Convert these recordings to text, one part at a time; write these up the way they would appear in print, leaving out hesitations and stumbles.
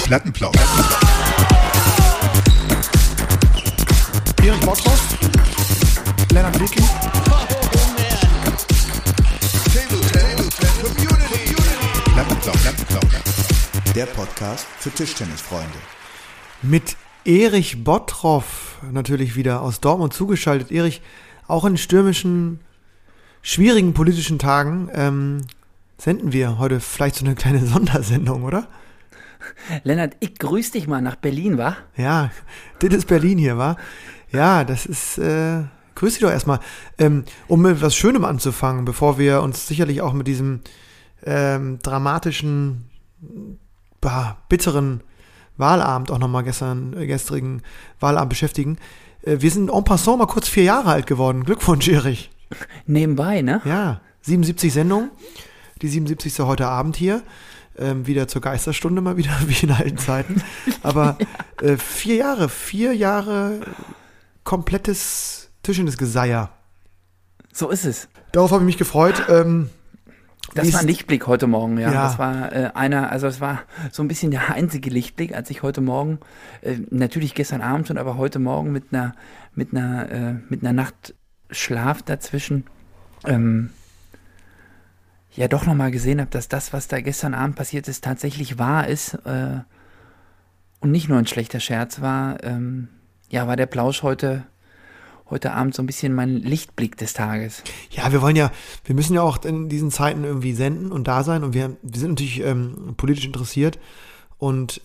Plattenplausch. Erich Bottroff, Lennart Wilking. Plattenplausch. Der Podcast für Tischtennisfreunde. Mit Erich Bottroff natürlich wieder aus Dortmund zugeschaltet. Erich, auch in stürmischen, schwierigen politischen Tagen senden wir heute vielleicht so eine kleine Sondersendung, oder? Lennart, ich grüße dich mal nach Berlin, wa? Ja, das ist Berlin hier, wa? Ja, das ist, grüß dich doch erstmal. Um mit was Schönem anzufangen, bevor wir uns sicherlich auch mit diesem dramatischen, bitteren Wahlabend auch nochmal gestrigen Wahlabend beschäftigen. Wir sind en passant mal kurz 4 Jahre alt geworden. Glückwunsch, Erich. Nebenbei, ne? Ja, 77 Sendungen. Die 77. heute Abend hier. Wieder zur Geisterstunde mal wieder, wie in alten Zeiten. Aber 4 Jahre komplettes Tischtennisgeseier. So ist es. Darauf habe ich mich gefreut. Das war ein Lichtblick heute Morgen, ja. Ja. Das war es war so ein bisschen der einzige Lichtblick, als ich heute Morgen, natürlich gestern Abend schon, aber heute Morgen mit einer Nacht Schlaf dazwischen, ja doch nochmal gesehen habe, dass das, was da gestern Abend passiert ist, tatsächlich wahr ist und nicht nur ein schlechter Scherz war, war der Plausch heute Abend so ein bisschen mein Lichtblick des Tages. Ja, wir müssen ja auch in diesen Zeiten irgendwie senden und da sein und wir sind natürlich politisch interessiert und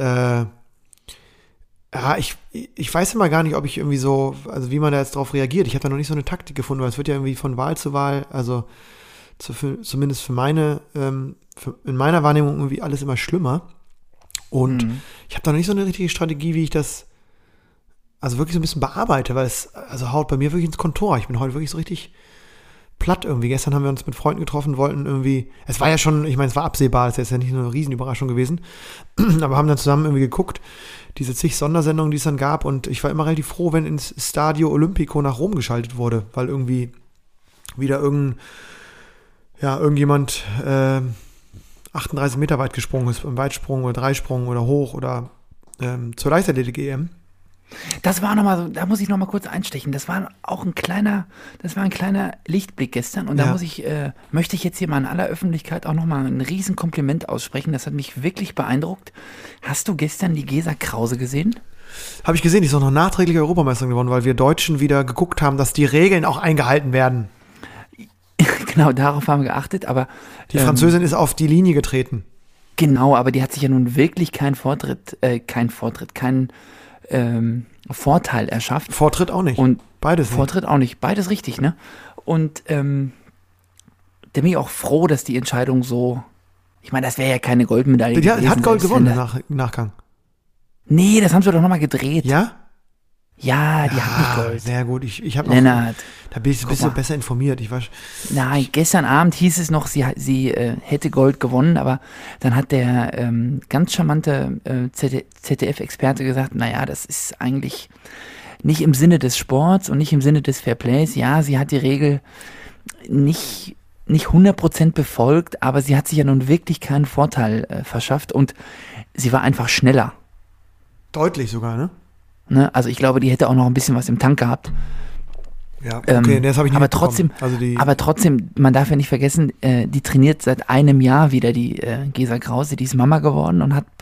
ich weiß immer gar nicht, ob ich irgendwie so, also wie man da jetzt drauf reagiert. Ich habe da noch nicht so eine Taktik gefunden, weil es wird ja irgendwie von Wahl zu Wahl, also zumindest für in meiner Wahrnehmung irgendwie alles immer schlimmer. Und ich habe da noch nicht so eine richtige Strategie, wie ich das also wirklich so ein bisschen bearbeite, weil es haut bei mir wirklich ins Kontor. Ich bin heute wirklich so richtig platt irgendwie. Gestern haben wir uns mit Freunden getroffen, wollten irgendwie, es war ja schon, ich meine, es war absehbar, es ist ja nicht nur eine Riesenüberraschung gewesen, aber haben dann zusammen irgendwie geguckt, diese zig Sondersendungen, die es dann gab, und ich war immer relativ froh, wenn ins Stadio Olimpico nach Rom geschaltet wurde, weil irgendwie wieder irgendjemand 38 Meter weit gesprungen ist, im Weitsprung oder Dreisprung oder hoch oder zur Leichtathletik-EM. Das war nochmal so, da muss ich nochmal kurz einstechen. Das war ein kleiner Lichtblick gestern und da möchte ich jetzt hier mal in aller Öffentlichkeit auch nochmal ein riesen Kompliment aussprechen. Das hat mich wirklich beeindruckt. Hast du gestern die Gesa Krause gesehen? Habe ich gesehen, die ist auch noch nachträglich Europameisterin geworden, weil wir Deutschen wieder geguckt haben, dass die Regeln auch eingehalten werden. Genau, darauf haben wir geachtet, aber die Französin ist auf die Linie getreten. Genau, aber die hat sich ja nun wirklich keinen Vorteil erschafft. Vortritt auch nicht. Und beides nicht. Vortritt auch nicht. Beides richtig, ne? Und da bin ich auch froh, dass die Entscheidung so, ich meine, das wäre ja keine Goldmedaille gewesen. Die hat Gold gewonnen im Nachgang. Nee, das haben sie doch nochmal gedreht. Ja? Ja, die hat nicht Gold. Sehr gut. Ich habe noch, Lennart, da bin ich ein bisschen besser informiert. Nein, gestern Abend hieß es noch, sie hätte Gold gewonnen, aber dann hat der ganz charmante ZDF-Experte gesagt, naja, das ist eigentlich nicht im Sinne des Sports und nicht im Sinne des Fairplays. Ja, sie hat die Regel nicht 100% befolgt, aber sie hat sich ja nun wirklich keinen Vorteil verschafft und sie war einfach schneller. Deutlich sogar, ne? Also ich glaube, die hätte auch noch ein bisschen was im Tank gehabt. Ja, okay, das habe ich nicht mitbekommen. Aber trotzdem, man darf ja nicht vergessen, die trainiert seit einem Jahr wieder, die Gesa Krause, die ist Mama geworden und hat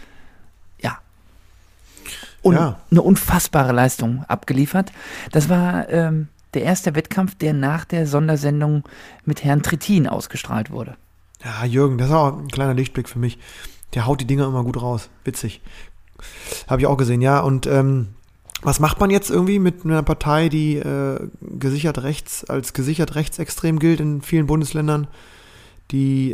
eine unfassbare Leistung abgeliefert. Das war der erste Wettkampf, der nach der Sondersendung mit Herrn Trittin ausgestrahlt wurde. Ja, Jürgen, das ist auch ein kleiner Lichtblick für mich. Der haut die Dinger immer gut raus. Witzig. Habe ich auch gesehen, ja. Und was macht man jetzt irgendwie mit einer Partei, die als gesichert rechtsextrem gilt in vielen Bundesländern, die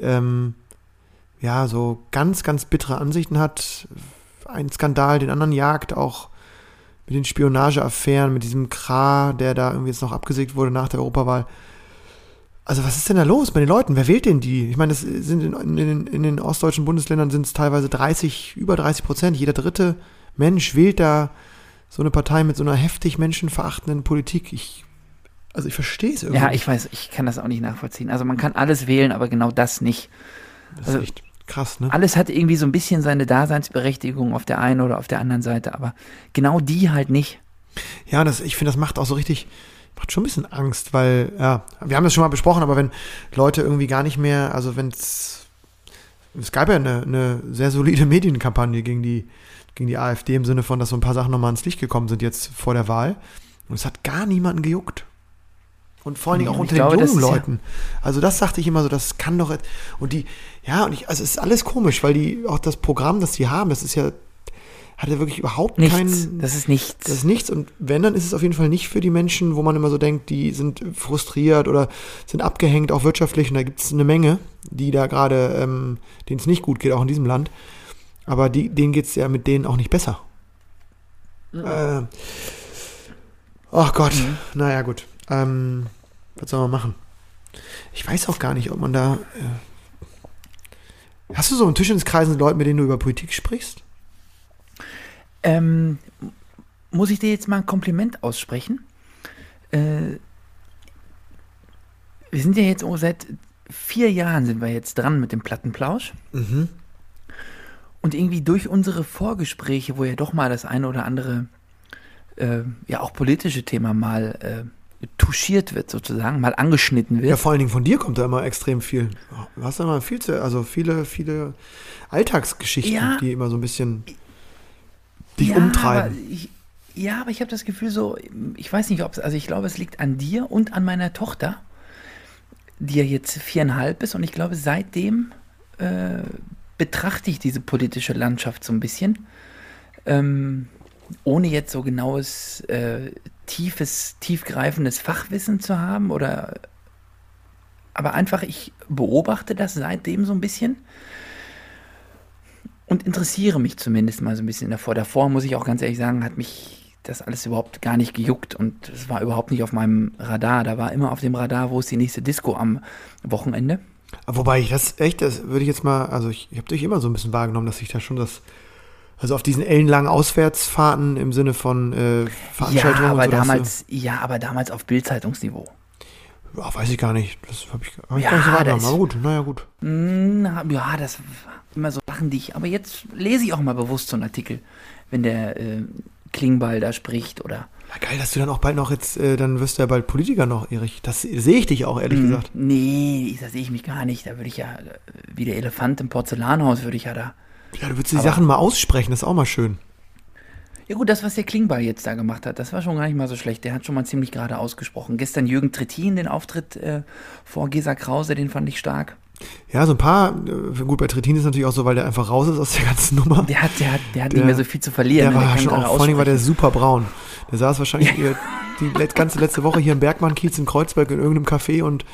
so ganz, ganz bittere Ansichten hat, einen Skandal den anderen jagt, auch mit den Spionageaffären, mit diesem Krah, der da irgendwie jetzt noch abgesägt wurde nach der Europawahl. Also was ist denn da los bei den Leuten? Wer wählt denn die? Ich meine, das sind in den ostdeutschen Bundesländern sind es teilweise über 30%. Jeder dritte Mensch wählt da so eine Partei mit so einer heftig menschenverachtenden Politik. Ich verstehe es irgendwie. Ja, ich weiß, ich kann das auch nicht nachvollziehen. Also man kann alles wählen, aber genau das nicht. Das ist echt Krass, ne? Alles hat irgendwie so ein bisschen seine Daseinsberechtigung auf der einen oder auf der anderen Seite, aber genau die halt nicht. Ja, ich finde, das macht auch so richtig, macht schon ein bisschen Angst, weil, ja, wir haben das schon mal besprochen, aber wenn Leute irgendwie gar nicht mehr, also es gab ja eine sehr solide Medienkampagne gegen die AfD im Sinne von, dass so ein paar Sachen nochmal ans Licht gekommen sind jetzt vor der Wahl und es hat gar niemanden gejuckt. Und vor allen Dingen auch unter den jungen Leuten. Also das sagte ich immer so, das kann doch, also es ist alles komisch, weil auch das Programm, das die haben, hat ja wirklich überhaupt keinen. Das ist nichts. Das ist nichts. Und wenn, dann ist es auf jeden Fall nicht für die Menschen, wo man immer so denkt, die sind frustriert oder sind abgehängt, auch wirtschaftlich. Und da gibt es eine Menge, die da gerade, denen es nicht gut geht, auch in diesem Land. Aber denen geht es ja mit denen auch nicht besser. Mhm. Oh Gott, naja, gut. Was soll man machen? Ich weiß auch gar nicht, ob man da. Hast du so einen Tischtenniskreisen Leute, mit denen du über Politik sprichst? Muss ich dir jetzt mal ein Kompliment aussprechen? Wir sind ja jetzt seit 4 Jahren sind wir jetzt dran mit dem Plattenplausch. Mhm. Und irgendwie durch unsere Vorgespräche, wo ja doch mal das eine oder andere ja auch politische Thema mal touchiert wird sozusagen, mal angeschnitten wird. Ja, vor allen Dingen von dir kommt da immer extrem viel. Du hast immer viele Alltagsgeschichten, die immer so ein bisschen dich umtreiben. Aber ich habe das Gefühl so, ich weiß nicht, also ich glaube, es liegt an dir und an meiner Tochter, die ja jetzt 4,5 ist und ich glaube, seitdem betrachte ich diese politische Landschaft so ein bisschen, ohne jetzt so genaues, tiefgreifendes Fachwissen zu haben aber einfach, ich beobachte das seitdem so ein bisschen und interessiere mich zumindest mal so ein bisschen davor. Davor, muss ich auch ganz ehrlich sagen, hat mich das alles überhaupt gar nicht gejuckt und es war überhaupt nicht auf meinem Radar. Da war immer auf dem Radar, wo ist die nächste Disco am Wochenende. Wobei das würde ich jetzt mal, also ich habe dich immer so ein bisschen wahrgenommen, dass ich da schon also auf diesen ellenlangen Auswärtsfahrten im Sinne von Veranstaltungen aber damals auf Bild-Zeitungsniveau. Ja, weiß ich gar nicht. Das habe ich gar nicht so wahrgenommen. Aber gut, naja, gut. Ja, das war immer so Sachen, aber jetzt lese ich auch mal bewusst so einen Artikel, wenn der Klingbeil da spricht oder. Na geil, dass du dann auch bald noch jetzt, dann wirst du ja bald Politiker noch, Erich. Das sehe ich dich auch, ehrlich gesagt. Nee, da sehe ich mich gar nicht. Da würde ich ja, wie der Elefant im Porzellanhaus, würde ich ja da. Ja, du würdest die Sachen mal aussprechen, das ist auch mal schön. Ja gut, das, was der Klingbeil jetzt da gemacht hat, das war schon gar nicht mal so schlecht. Der hat schon mal ziemlich gerade ausgesprochen. Gestern Jürgen Trittin, den Auftritt vor Gesa Krause, den fand ich stark. Ja, so ein paar, gut, bei Trittin ist natürlich auch so, weil der einfach raus ist aus der ganzen Nummer. Der hat nicht mehr so viel zu verlieren. Der war schon auch, vor allem war der super braun. Der saß wahrscheinlich die ganze letzte Woche hier im Bergmann-Kiez in Kreuzberg in irgendeinem Café und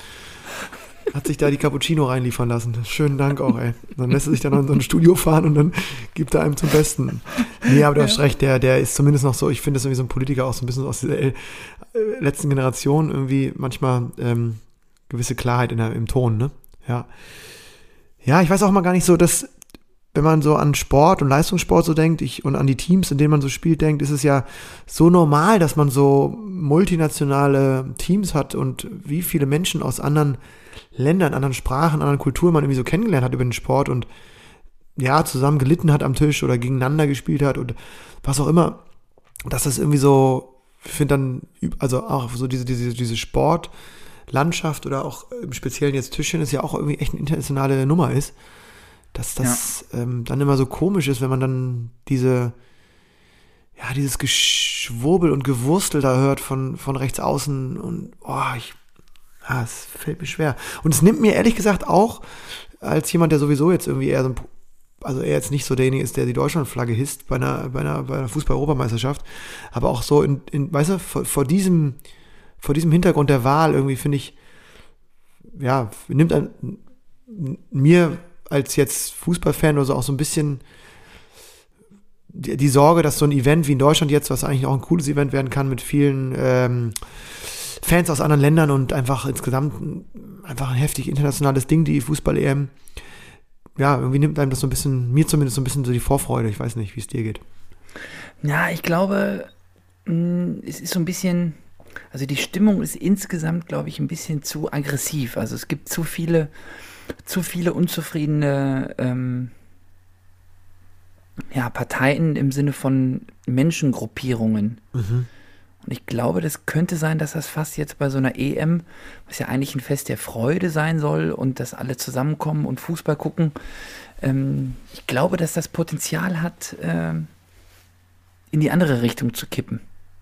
hat sich da die Cappuccino reinliefern lassen. Schönen Dank auch, ey. Dann lässt er sich dann noch in so ein Studio fahren und dann gibt er einem zum Besten. Nee, aber du hast recht, der ist zumindest noch so, ich finde das irgendwie so ein Politiker auch so ein bisschen aus dieser letzten Generation irgendwie manchmal gewisse Klarheit im Ton, ne? Ja. Ja, ich weiß auch mal gar nicht so, dass, wenn man so an Sport und Leistungssport so denkt und an die Teams, in denen man so spielt, denkt, ist es ja so normal, dass man so multinationale Teams hat und wie viele Menschen aus anderen Ländern, anderen Sprachen, anderen Kulturen man irgendwie so kennengelernt hat über den Sport und ja, zusammen gelitten hat am Tisch oder gegeneinander gespielt hat und was auch immer, dass das irgendwie so, ich finde dann, also auch so diese Sportlandschaft oder auch im Speziellen jetzt Tischtennis ja auch irgendwie echt eine internationale Nummer ist, dass das dann immer so komisch ist, wenn man dann dieses Geschwurbel und Gewurstel da hört von rechts außen und es fällt mir schwer. Und es nimmt mir ehrlich gesagt auch, als jemand, der sowieso jetzt irgendwie eher er jetzt nicht so derjenige ist, der die Deutschlandflagge hisst bei einer Fußball-Europameisterschaft, aber auch so weißt du, vor diesem Hintergrund der Wahl irgendwie finde ich, ja, nimmt mir als jetzt Fußballfan oder so auch so ein bisschen die Sorge, dass so ein Event wie in Deutschland jetzt, was eigentlich auch ein cooles Event werden kann mit vielen Fans aus anderen Ländern und einfach insgesamt einfach ein heftig internationales Ding, die Fußball-EM, ja, irgendwie nimmt einem das so ein bisschen, mir zumindest so ein bisschen so die Vorfreude. Ich weiß nicht, wie es dir geht. Ja, ich glaube, es ist so ein bisschen, also die Stimmung ist insgesamt, glaube ich, ein bisschen zu aggressiv. Also es gibt zu viele zu viele unzufriedene Parteien im Sinne von Menschengruppierungen. Mhm. Und ich glaube, das könnte sein, dass das fast jetzt bei so einer EM, was ja eigentlich ein Fest der Freude sein soll und dass alle zusammenkommen und Fußball gucken, ich glaube, dass das Potenzial hat, in die andere Richtung zu kippen.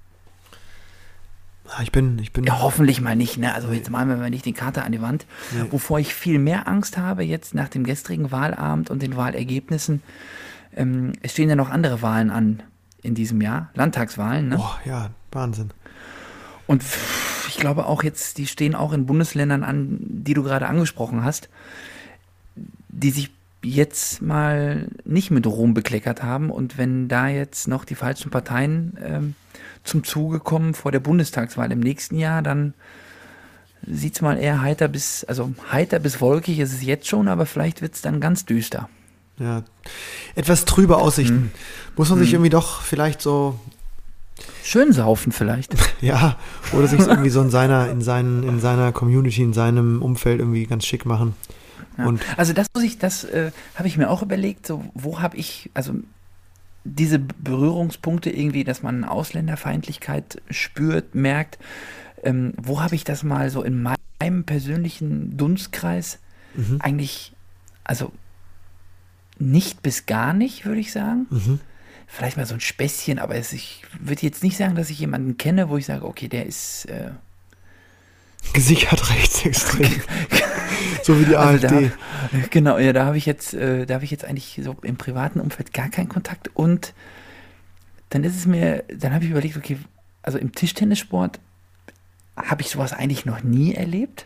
Ich bin. Ja, hoffentlich mal nicht, ne? Also jetzt malen wir mal nicht die Karte an die Wand. Nee. Wovor ich viel mehr Angst habe, jetzt nach dem gestrigen Wahlabend und den Wahlergebnissen, es stehen ja noch andere Wahlen an in diesem Jahr, Landtagswahlen, ne? Boah, ja, Wahnsinn. Und ich glaube auch jetzt, die stehen auch in Bundesländern an, die du gerade angesprochen hast, die sich jetzt mal nicht mit Ruhm bekleckert haben. Und wenn da jetzt noch die falschen Parteien zum Zuge kommen vor der Bundestagswahl im nächsten Jahr, dann sieht es mal eher heiter bis wolkig ist es jetzt schon, aber vielleicht wird es dann ganz düster. Ja, etwas trübe Aussichten. Muss man sich irgendwie doch vielleicht so, Schön saufen vielleicht. ja, oder sich irgendwie so in seiner Community, in seinem Umfeld irgendwie ganz schick machen. Ja. Und Also das habe ich mir auch überlegt, so wo habe ich, also diese Berührungspunkte irgendwie, dass man Ausländerfeindlichkeit spürt, merkt, wo habe ich das mal so in meinem persönlichen Dunstkreis eigentlich, also nicht bis gar nicht, würde ich sagen. Vielleicht mal so ein Späßchen, aber ich würde jetzt nicht sagen, dass ich jemanden kenne, wo ich sage, okay, der ist gesichert rechtsextrem. So wie die AfD. Da habe ich jetzt eigentlich so im privaten Umfeld gar keinen Kontakt und dann habe ich überlegt, okay, also im Tischtennissport habe ich sowas eigentlich noch nie erlebt.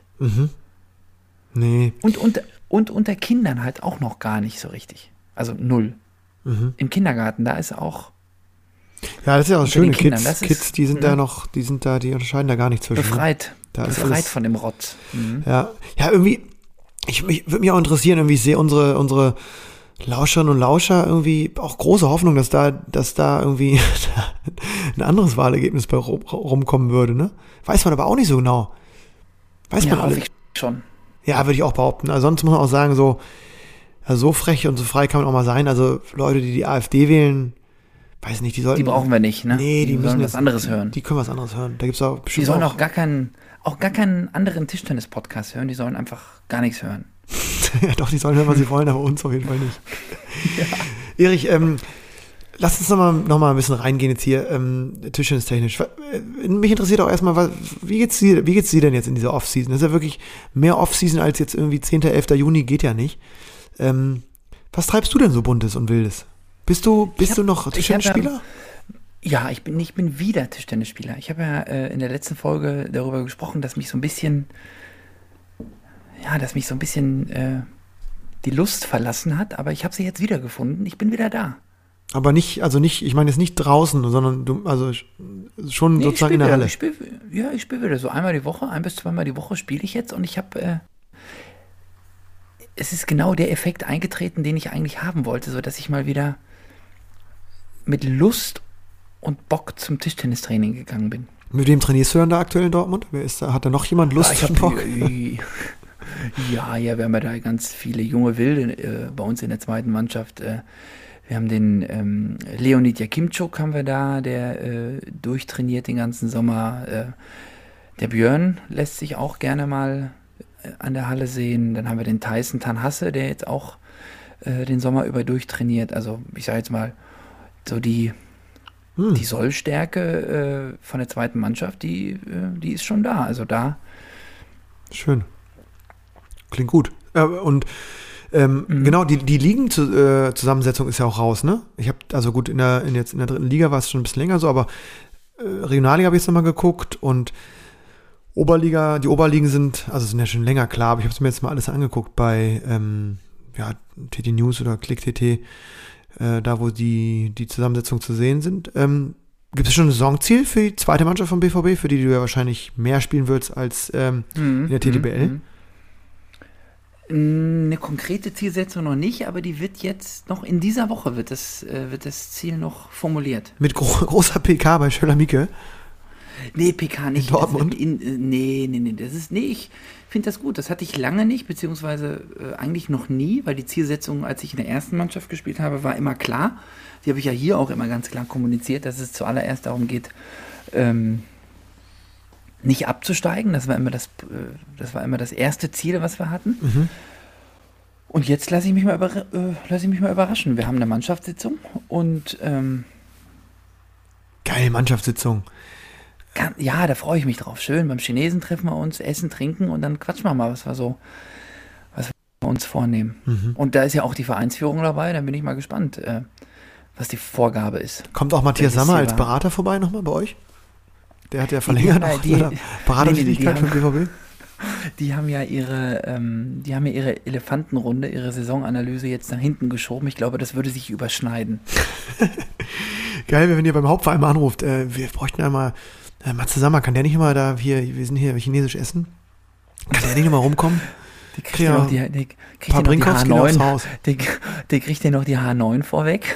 Nee. Und unter Kindern halt auch noch gar nicht so richtig. Also null. Im Kindergarten, da ist auch. Ja, das ist ja auch schön. Kids, die sind die unterscheiden da gar nicht zwischen. Befreit von dem Rotz. Ja, irgendwie, ich würde mich auch interessieren, irgendwie, ich sehe unsere Lauscherinnen und Lauscher irgendwie auch große Hoffnung, dass da irgendwie ein anderes Wahlergebnis bei rumkommen würde, ne? Weiß man aber auch nicht so genau. Weiß man alles. Ich schon. Ja, würde ich auch behaupten. Also sonst muss man auch sagen, so frech und so frei kann man auch mal sein. Also Leute, die AfD wählen, weiß nicht, die brauchen wir nicht, ne? Nee, die müssen was anderes hören. Die können was anderes hören. Da gibt's auch bestimmt. Die sollen auch gar keinen anderen Tischtennis-Podcast hören. Die sollen einfach gar nichts hören. Ja, doch, die sollen hören, was sie wollen, aber uns auf jeden Fall nicht. Ja. Erich, lass uns noch mal ein bisschen reingehen jetzt hier, tischtennistechnisch. Mich interessiert auch erstmal, wie geht's dir denn jetzt in dieser Off-Season? Das ist ja wirklich mehr Off-Season als jetzt irgendwie 10., 11. Juni, geht ja nicht. Was treibst du denn so Buntes und Wildes? Bist du noch Tischtennisspieler? Ja, ich bin wieder Tischtennisspieler. Ich habe ja in der letzten Folge darüber gesprochen, dass mich so ein bisschen die Lust verlassen hat, aber ich habe sie jetzt wiedergefunden. Ich bin wieder da. Aber nicht, ich meine jetzt nicht draußen, sondern schon sozusagen in der Halle. Ich spiele wieder so einmal die Woche, 1 bis 2 die Woche spiele ich jetzt und ich habe es ist genau der Effekt eingetreten, den ich eigentlich haben wollte, so dass ich mal wieder mit Lust und Bock zum Tischtennistraining gegangen bin. Mit wem trainierst du dann da aktuell in Dortmund? Hat da noch jemand Lust und Bock? Ja, wir haben ja da ganz viele junge Wilde bei uns in der zweiten Mannschaft. Wir haben den Leonid Jakimczuk haben wir da, der durchtrainiert den ganzen Sommer. Der Björn lässt sich auch gerne mal an der Halle sehen. Dann haben wir den Tyson Tanhasse, der jetzt auch den Sommer über durchtrainiert. Also ich sage jetzt mal, so die Sollstärke von der zweiten Mannschaft, die ist schon da. Also da. Schön. Klingt gut. Und genau, die Ligenzusammensetzung ist ja auch raus, ne? Ich habe, also gut, jetzt in der 3. Liga war es schon ein bisschen länger so, aber Regionalliga habe ich jetzt nochmal geguckt und die Oberligen sind ja schon länger klar, aber ich habe es mir jetzt mal alles angeguckt bei TT News oder Click.tt, da wo die Zusammensetzung zu sehen sind. Gibt es schon ein Saisonziel für die zweite Mannschaft vom BVB, für die du ja wahrscheinlich mehr spielen willst als in der TTBL? Eine konkrete Zielsetzung noch nicht, aber die wird jetzt noch in dieser Woche wird das Ziel noch formuliert. Mit großer PK bei Schöller-Mieke? Nee, PK nicht. In Dortmund? Nee, ich finde das gut. Das hatte ich lange nicht, beziehungsweise eigentlich noch nie, weil die Zielsetzung, als ich in der ersten Mannschaft gespielt habe, war immer klar. Die habe ich ja hier auch immer ganz klar kommuniziert, dass es zuallererst darum geht, nicht abzusteigen. Das war immer das erste Ziel, was wir hatten. Mhm. Und jetzt lasse ich mich mal überraschen. Wir haben eine Mannschaftssitzung und Geil, Mannschaftssitzung. ja, da freue ich mich drauf. Schön, beim Chinesen treffen wir uns, essen, trinken und dann quatschen wir mal, was wir uns vornehmen. Mhm. Und da ist ja auch die Vereinsführung dabei, dann bin ich mal gespannt, was die Vorgabe ist. Kommt auch Matthias Welches Sammer Ziel als war. Berater vorbei nochmal bei euch? Der hat ja verlängert auch seine Beratertätigkeit die für BVB. Die haben ja ihre Elefantenrunde, ihre Saisonanalyse jetzt nach hinten geschoben. Ich glaube, das würde sich überschneiden. Geil, wenn ihr beim Hauptverein mal anruft, wir bräuchten einmal, Matze Sammer, kann der nicht mal da wir sind hier chinesisch essen? Kann der nicht mal rumkommen? Die kriegt ja noch die Brinkhoffs gehen aufs H9. Haus. Der kriegt ja noch die H9 vorweg.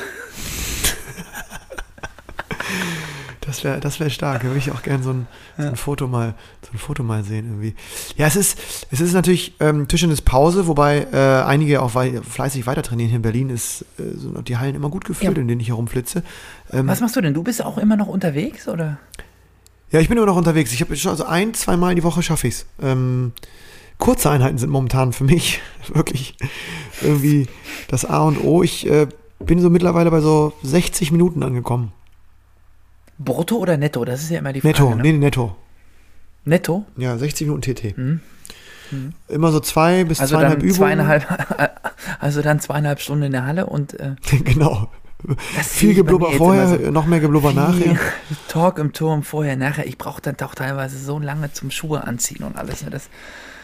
Das wär stark. Da würde ich auch gerne so ein Foto mal sehen irgendwie. Ja, es ist natürlich Tischtennis Pause, wobei einige auch fleißig weiter trainieren. Hier in Berlin sind die Hallen immer gut gefüllt, in denen ich herumflitze. Was machst du denn? Du bist auch immer noch unterwegs, oder? Ja, ich bin immer noch unterwegs. Ich habe schon also 1-2 Mal die Woche schaffe ich's. Kurze Einheiten sind momentan für mich wirklich irgendwie das A und O. Ich bin so mittlerweile bei so 60 Minuten angekommen. Brutto oder netto? Das ist ja immer die Frage. Netto, ne? nee, netto. Netto? Ja, 60 Minuten TT. Immer so 2 bis Also 2,5 dann Übungen. dann 2,5 Stunden in der Halle und Genau. das Viel sehe ich bei Geblubber mir jetzt vorher, immer so. noch mehr Geblubber nachher. Viel Talk im Turm vorher, nachher. Ich brauche dann doch teilweise so lange zum Schuhe anziehen und alles. Ne? Das,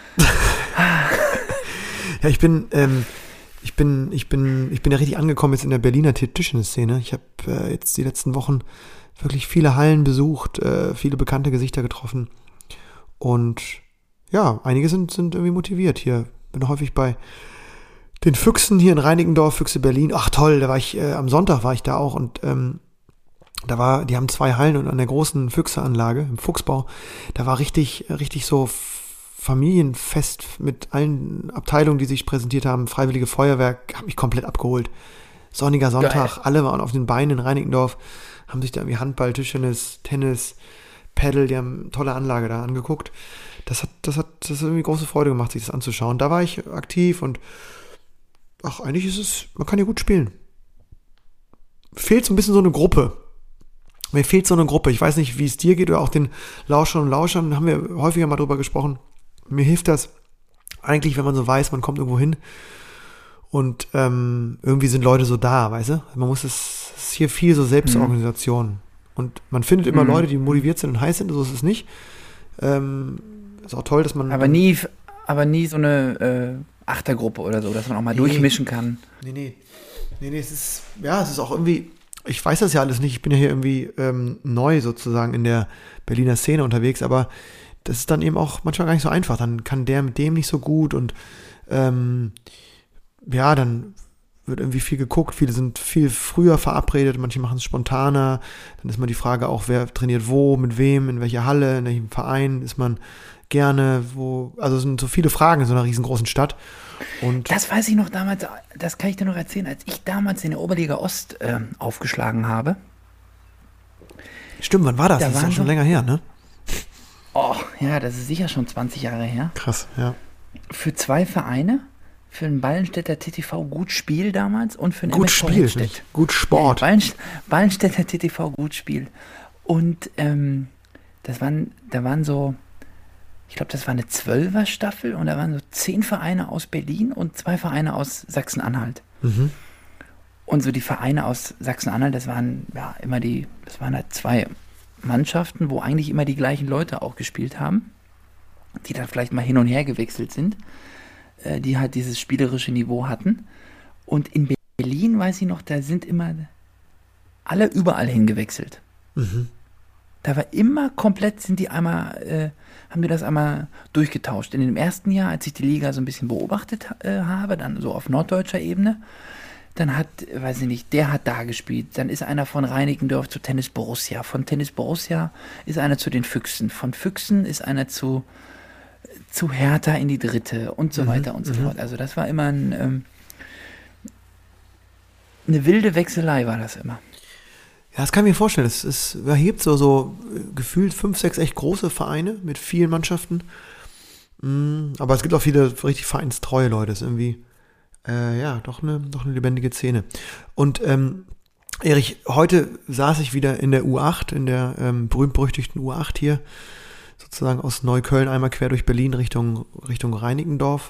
Ja, ich bin ja richtig angekommen jetzt in der Berliner Tischtennis-Szene. Ich habe jetzt die letzten Wochen wirklich viele Hallen besucht, viele bekannte Gesichter getroffen. Und ja, einige sind irgendwie motiviert hier. Bin häufig bei den Füchsen hier in Reinickendorf, Füchse Berlin. Ach toll, da war ich, am Sonntag war ich da auch und die haben 2 Hallen und an der großen Füchse-Anlage im Fuchsbau, da war richtig so Familienfest mit allen Abteilungen, die sich präsentiert haben. Freiwillige Feuerwerk, hat mich komplett abgeholt. Sonniger Sonntag, alle waren auf den Beinen in Reinickendorf, haben sich da irgendwie Handball, Tischtennis, Tennis, Paddle, die haben eine tolle Anlage da angeguckt. Das hat irgendwie große Freude gemacht, sich das anzuschauen. Da war ich aktiv und eigentlich man kann hier gut spielen. Fehlt so ein bisschen so eine Gruppe. Mir fehlt so eine Gruppe. Ich weiß nicht, wie es dir geht oder auch den Lauschern und Lauschern, haben wir häufiger mal drüber gesprochen. Mir hilft das eigentlich, wenn man so weiß, man kommt irgendwo hin und irgendwie sind Leute so da, weißt du? Es ist hier viel so Selbstorganisation. Und man findet immer Leute, die motiviert sind und heiß sind, so ist es nicht. Ist auch toll, dass man... aber nie so eine Achtergruppe oder so, dass man auch mal durchmischen kann. Nee, es ist auch irgendwie, ich weiß das ja alles nicht, ich bin ja hier irgendwie neu sozusagen in der Berliner Szene unterwegs, aber das ist dann eben auch manchmal gar nicht so einfach, dann kann der mit dem nicht so gut und dann wird irgendwie viel geguckt, viele sind viel früher verabredet, manche machen es spontaner, dann ist mal die Frage auch, wer trainiert wo, mit wem, in welcher Halle, in welchem Verein ist man gerne, also es sind so viele Fragen in so einer riesengroßen Stadt. Und das weiß ich noch damals, das kann ich dir noch erzählen, als ich damals in der Oberliga Ost aufgeschlagen habe. Stimmt, wann war das? Das ist auch schon länger her, ne? Oh, ja, das ist sicher schon 20 Jahre her. Krass, ja. Für 2 Vereine, für den Ballenstädter TTV Gut Spiel damals und für den Gut MSV Spiel, Hettstedt. Gut Sport. Ja, Ballenstädter TTV Gut Spiel. Und da waren so, ich glaube, das war eine 12er-Staffel und da waren so 10 Vereine aus Berlin und 2 Vereine aus Sachsen-Anhalt. Mhm. Und so die Vereine aus Sachsen-Anhalt, das waren halt 2 Mannschaften, wo eigentlich immer die gleichen Leute auch gespielt haben, die dann vielleicht mal hin und her gewechselt sind, die halt dieses spielerische Niveau hatten. Und in Berlin, weiß ich noch, da sind immer alle überall hingewechselt. Mhm. Da war immer komplett, haben die das einmal durchgetauscht. In dem ersten Jahr, als ich die Liga so ein bisschen beobachtet habe, dann so auf norddeutscher Ebene, dann hat, weiß ich nicht, der hat da gespielt. Dann ist einer von Reinickendorf zu Tennis Borussia. Von Tennis Borussia ist einer zu den Füchsen. Von Füchsen ist einer zu Hertha in die dritte und so weiter und so fort. Also das war immer eine wilde Wechselei war das immer. Ja, das kann ich mir vorstellen. Es gibt so gefühlt 5, 6 echt große Vereine mit vielen Mannschaften. Aber es gibt auch viele richtig vereinstreue Leute. Das ist irgendwie, doch eine lebendige Szene. Und Erich, heute saß ich wieder in der U8, in der berühmt-berüchtigten U8 hier, sozusagen aus Neukölln, einmal quer durch Berlin Richtung Reinickendorf,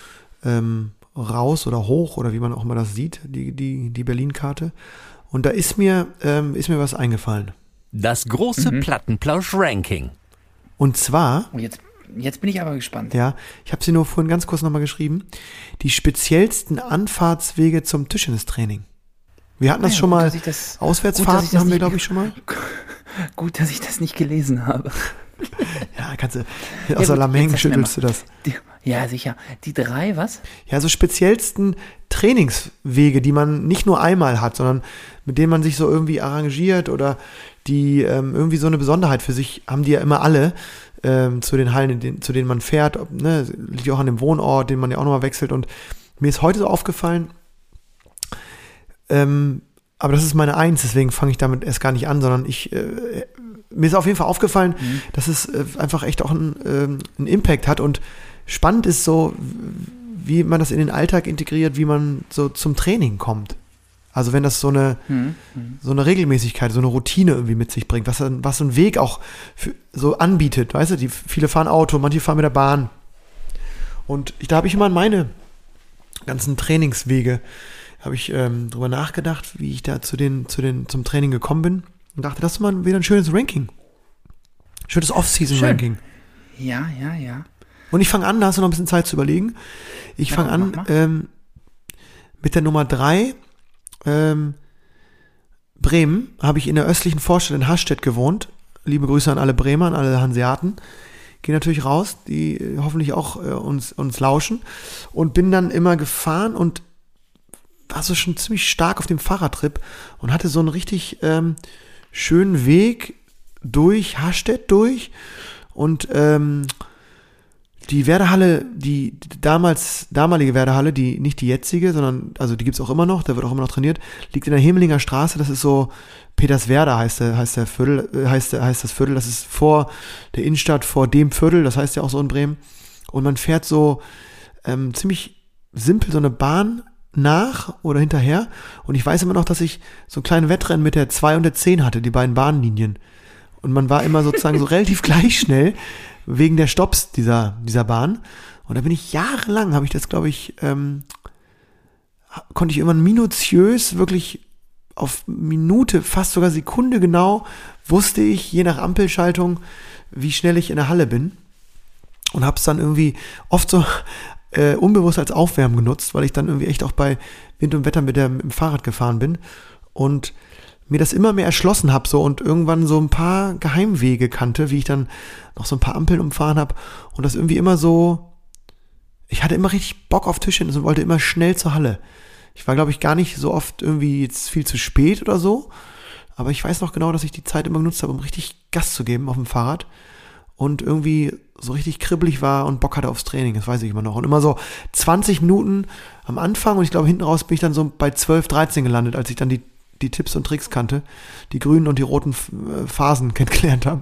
raus oder hoch oder wie man auch mal das sieht, die Berlin-Karte. Und da ist mir was eingefallen. Das große Plattenplausch-Ranking. Und zwar... Jetzt bin ich aber gespannt. Ja, ich habe sie nur vorhin ganz kurz nochmal geschrieben. Die speziellsten Anfahrtswege zum Tischtennistraining. Wir hatten das schon mal, Auswärtsfahrten haben wir, glaube ich, schon mal. Gut, dass ich das nicht gelesen habe. Ja, kannst du, aus der Lameng schüttelst du das. Ja, sicher. Die 3, was? Ja, so speziellsten Trainingswege, die man nicht nur einmal hat, sondern mit denen man sich so irgendwie arrangiert oder die irgendwie so eine Besonderheit für sich haben, die ja immer alle zu den Hallen, zu denen man fährt, liegt ja auch an dem Wohnort, den man ja auch nochmal wechselt. Und mir ist heute so aufgefallen, aber das ist meine 1, deswegen fange ich damit erst gar nicht an, sondern mir ist auf jeden Fall aufgefallen, dass es einfach echt auch einen Impact hat und spannend ist so, wie man das in den Alltag integriert, wie man so zum Training kommt. Also wenn das so eine Regelmäßigkeit, so eine Routine irgendwie mit sich bringt, was so ein Weg auch so anbietet, weißt du, viele fahren Auto, manche fahren mit der Bahn. Und da habe ich immer an meine ganzen Trainingswege, habe ich drüber nachgedacht, wie ich da zum Training gekommen bin und dachte, das ist mal wieder ein schönes Ranking. Schönes Off-Season-Ranking. Ja. Und ich fange an, da hast du noch ein bisschen Zeit zu überlegen. Ich fange an mit der Nummer 3. Bremen, habe ich in der östlichen Vorstadt in Hastedt gewohnt. Liebe Grüße an alle Bremer, an alle Hanseaten. Gehe natürlich raus, die hoffentlich auch uns lauschen. Und bin dann immer gefahren und war so schon ziemlich stark auf dem Fahrradtrip und hatte so einen richtig schönen Weg durch Hastedt durch. Und die Werderhalle, die damalige Werderhalle, nicht die jetzige, sondern, also die gibt's auch immer noch, da wird auch immer noch trainiert, liegt in der Hemelinger Straße, das ist so, Peterswerda heißt das Viertel, das ist vor der Innenstadt, vor dem Viertel, das heißt ja auch so in Bremen. Und man fährt so ziemlich simpel so eine Bahn nach oder hinterher. Und ich weiß immer noch, dass ich so ein kleines Wettrennen mit der 2 und der 10 hatte, die beiden Bahnlinien. Und man war immer sozusagen so relativ gleich schnell, wegen der Stopps dieser Bahn. Und da bin ich jahrelang, habe ich das, glaube ich, konnte ich irgendwann minutiös, wirklich auf Minute, fast sogar Sekunde genau, wusste ich, je nach Ampelschaltung, wie schnell ich in der Halle bin. Und habe es dann irgendwie oft so unbewusst als Aufwärmen genutzt, weil ich dann irgendwie echt auch bei Wind und Wetter mit dem Fahrrad gefahren bin. Und mir das immer mehr erschlossen habe so und irgendwann so ein paar Geheimwege kannte, wie ich dann noch so ein paar Ampeln umfahren habe und das irgendwie immer so, ich hatte immer richtig Bock auf Tischtennis und wollte immer schnell zur Halle. Ich war, glaube ich, gar nicht so oft irgendwie jetzt viel zu spät oder so, aber ich weiß noch genau, dass ich die Zeit immer genutzt habe, um richtig Gas zu geben auf dem Fahrrad und irgendwie so richtig kribbelig war und Bock hatte aufs Training, das weiß ich immer noch. Und immer so 20 Minuten am Anfang und ich glaube, hinten raus bin ich dann so bei 12, 13 gelandet, als ich dann die Tipps und Tricks kannte, die grünen und die roten Phasen kennengelernt habe.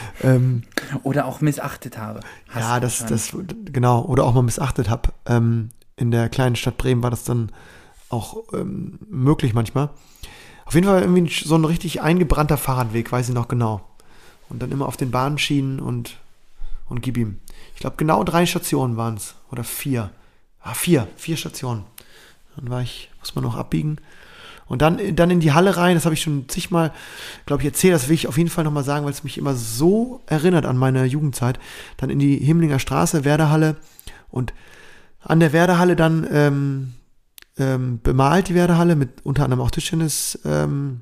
Oder auch missachtet habe. Ja, das genau, oder auch mal missachtet habe. In der kleinen Stadt Bremen war das dann auch möglich manchmal. Auf jeden Fall irgendwie so ein richtig eingebrannter Fahrradweg, weiß ich noch genau. Und dann immer auf den Bahnschienen und gib ihm. Ich glaube, genau 3 Stationen waren es. Oder 4. 4 Stationen. Dann muss man noch abbiegen. Und dann in die Halle rein, das habe ich schon zigmal, glaube ich, erzählt, das will ich auf jeden Fall nochmal sagen, weil es mich immer so erinnert an meine Jugendzeit. Dann in die Hemelinger Straße, Werderhalle und an der Werderhalle dann bemalt die Werderhalle mit unter anderem auch Tischtennis-Szenen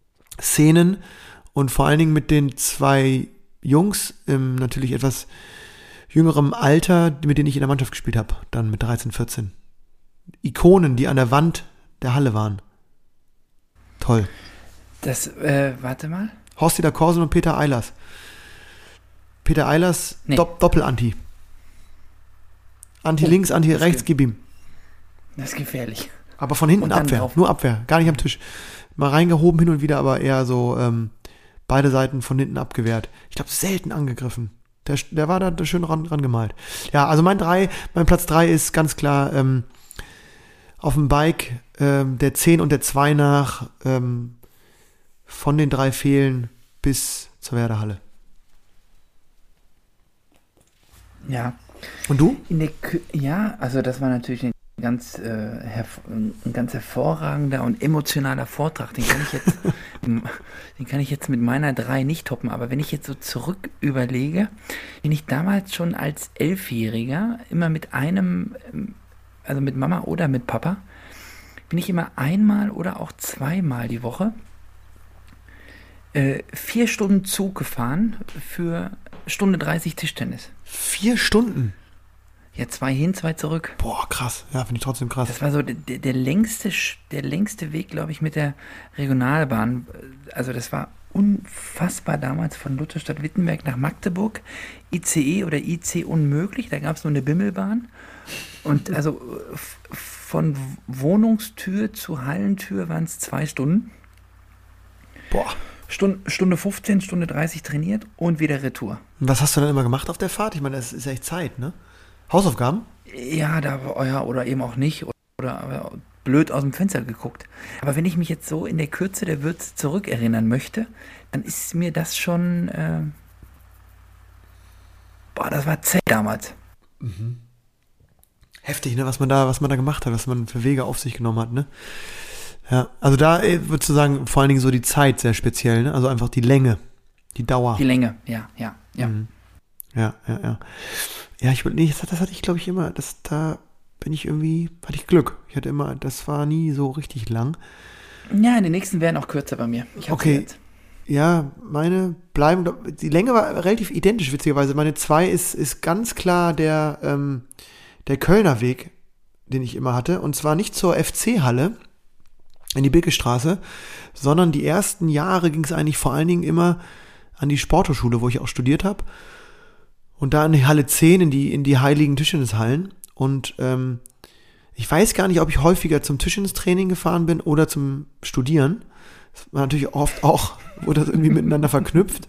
und vor allen Dingen mit den 2 Jungs im natürlich etwas jüngerem Alter, mit denen ich in der Mannschaft gespielt habe, dann mit 13, 14. Ikonen, die an der Wand der Halle waren. Toll. Das, warte mal. Horst-Dieter Korsen und Peter Eilers. Peter Eilers, Nee. Doppel-Anti. Anti-links, Anti-rechts, gib ihm. Das ist gefährlich. Aber von hinten Und dann Abwehr, drauf. nur Abwehr, gar nicht am Tisch. Mal reingehoben hin und wieder, aber eher so beide Seiten von hinten abgewehrt. Ich glaube, selten angegriffen. Der war da schön ran gemalt. Ja, also mein Platz 3 ist ganz klar auf dem Bike der 10 und der 2 nach von den 3 Fehlen bis zur Werderhalle. Ja. Und du? Ja, also das war natürlich ein ganz hervorragender und emotionaler Vortrag. Den kann ich jetzt mit meiner 3 nicht toppen. Aber wenn ich jetzt so zurück überlege, bin ich damals schon als 11-Jähriger immer mit also mit Mama oder mit Papa, bin ich immer einmal oder auch zweimal die Woche 4 Stunden Zug gefahren für Stunde 30 Tischtennis. 4 Stunden? Ja, 2 hin, 2 zurück. Boah, krass. Ja, finde ich trotzdem krass. Das war so der längste Weg, glaube ich, mit der Regionalbahn. Also das war unfassbar damals von Lutherstadt-Wittenberg nach Magdeburg. ICE oder IC unmöglich, da gab es nur eine Bimmelbahn. Und also von Wohnungstür zu Hallentür waren es 2 Stunden. Boah. Stunde 15, Stunde 30 trainiert und wieder Retour. Und was hast du dann immer gemacht auf der Fahrt? Ich meine, das ist echt Zeit, ne? Hausaufgaben? Ja, oder eben auch nicht. Oder blöd aus dem Fenster geguckt. Aber wenn ich mich jetzt so in der Kürze der Würze zurückerinnern möchte, dann ist mir das schon, das war zäh damals. Heftig, ne? Was man da gemacht hat, was man für Wege auf sich genommen hat, ne? Ja, also da würdest du sagen, vor allen Dingen so die Zeit sehr speziell, ne? Also einfach die Länge, die Dauer. Die Länge, ja. Mhm. Ja. Ja, das hatte ich, glaube ich, immer, hatte ich Glück. Ich hatte immer, das war nie so richtig lang. Ja, die nächsten wären auch kürzer bei mir. Ich hab's Okay. jetzt. Ja, meine bleiben, die Länge war relativ identisch, witzigerweise. Meine 2 ist ganz klar der Kölner Weg, den ich immer hatte. Und zwar nicht zur FC-Halle in die Bickelstraße, sondern die ersten Jahre ging es eigentlich vor allen Dingen immer an die Sporthochschule, wo ich auch studiert habe. Und da in die Halle 10, in die heiligen Tischtennishallen. Und ich weiß gar nicht, ob ich häufiger zum Tischtennistraining gefahren bin oder zum Studieren. Das war natürlich oft auch, wurde das irgendwie miteinander verknüpft.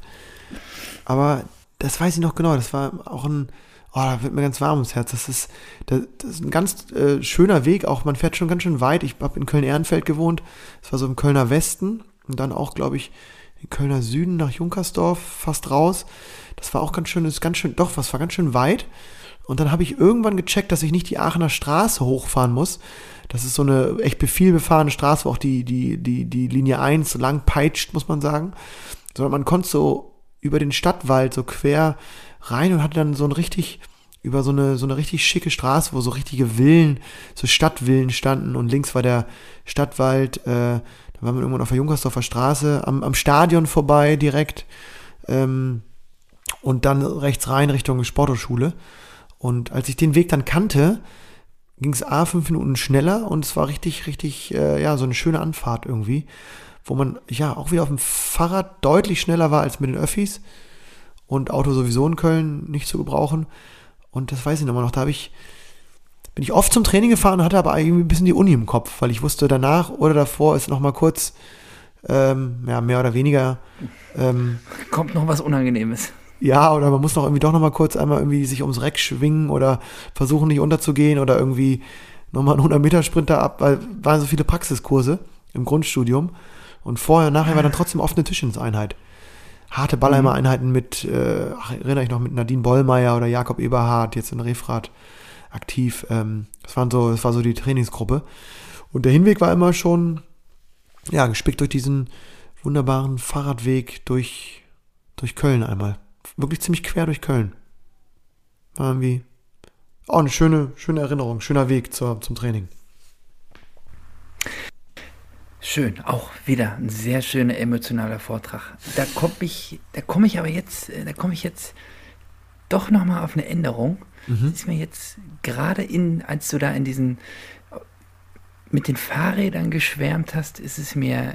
Aber das weiß ich noch genau. Das war auch da wird mir ganz warm ums Herz. Das ist ein ganz schöner Weg. Auch man fährt schon ganz schön weit. Ich habe in Köln-Ehrenfeld gewohnt. Das war so im Kölner Westen. Und dann auch, glaube ich, in Kölner Süden nach Junkersdorf fast raus. Das war auch ganz schön, das war ganz schön weit. Und dann habe ich irgendwann gecheckt, dass ich nicht die Aachener Straße hochfahren muss. Das ist so eine echt viel befahrene Straße, wo auch die Linie 1 so lang peitscht, muss man sagen. Sondern man konnte so über den Stadtwald so quer rein und hatte dann über so eine richtig schicke Straße, wo so richtige Villen, so Stadtvillen standen und links war der Stadtwald, da war man irgendwann auf der Junkersdorfer Straße, am Stadion vorbei direkt, und dann rechts rein Richtung Sporthochschule. Und als ich den Weg dann kannte, ging es 5 Minuten schneller und es war richtig, so eine schöne Anfahrt irgendwie, wo man auch wieder auf dem Fahrrad deutlich schneller war als mit den Öffis und Auto sowieso in Köln nicht zu gebrauchen. Und das weiß ich nochmal noch, bin ich oft zum Training gefahren, hatte aber irgendwie ein bisschen die Uni im Kopf, weil ich wusste, danach oder davor ist nochmal kurz, mehr oder weniger. Kommt noch was Unangenehmes. Ja, oder man muss noch mal kurz einmal irgendwie sich ums Reck schwingen oder versuchen nicht unterzugehen oder irgendwie nochmal einen 100-Meter-Sprinter ab, weil waren so viele Praxiskurse im Grundstudium und vorher und nachher war dann trotzdem oft eine Tischtenniseinheit. Harte Ballheimer-Einheiten erinnere ich noch mit Nadine Bollmeier oder Jakob Eberhardt, jetzt in Refrath aktiv. Das war so die Trainingsgruppe. Und der Hinweg war immer schon, gespickt durch diesen wunderbaren Fahrradweg durch Köln einmal. Wirklich ziemlich quer durch Köln. War irgendwie auch eine schöne Erinnerung, schöner Weg zum Training. Schön, auch wieder ein sehr schöner emotionaler Vortrag. Da komme ich jetzt doch nochmal auf eine Änderung. Das ist mir jetzt gerade als du da in diesen mit den Fahrrädern geschwärmt hast, ist mir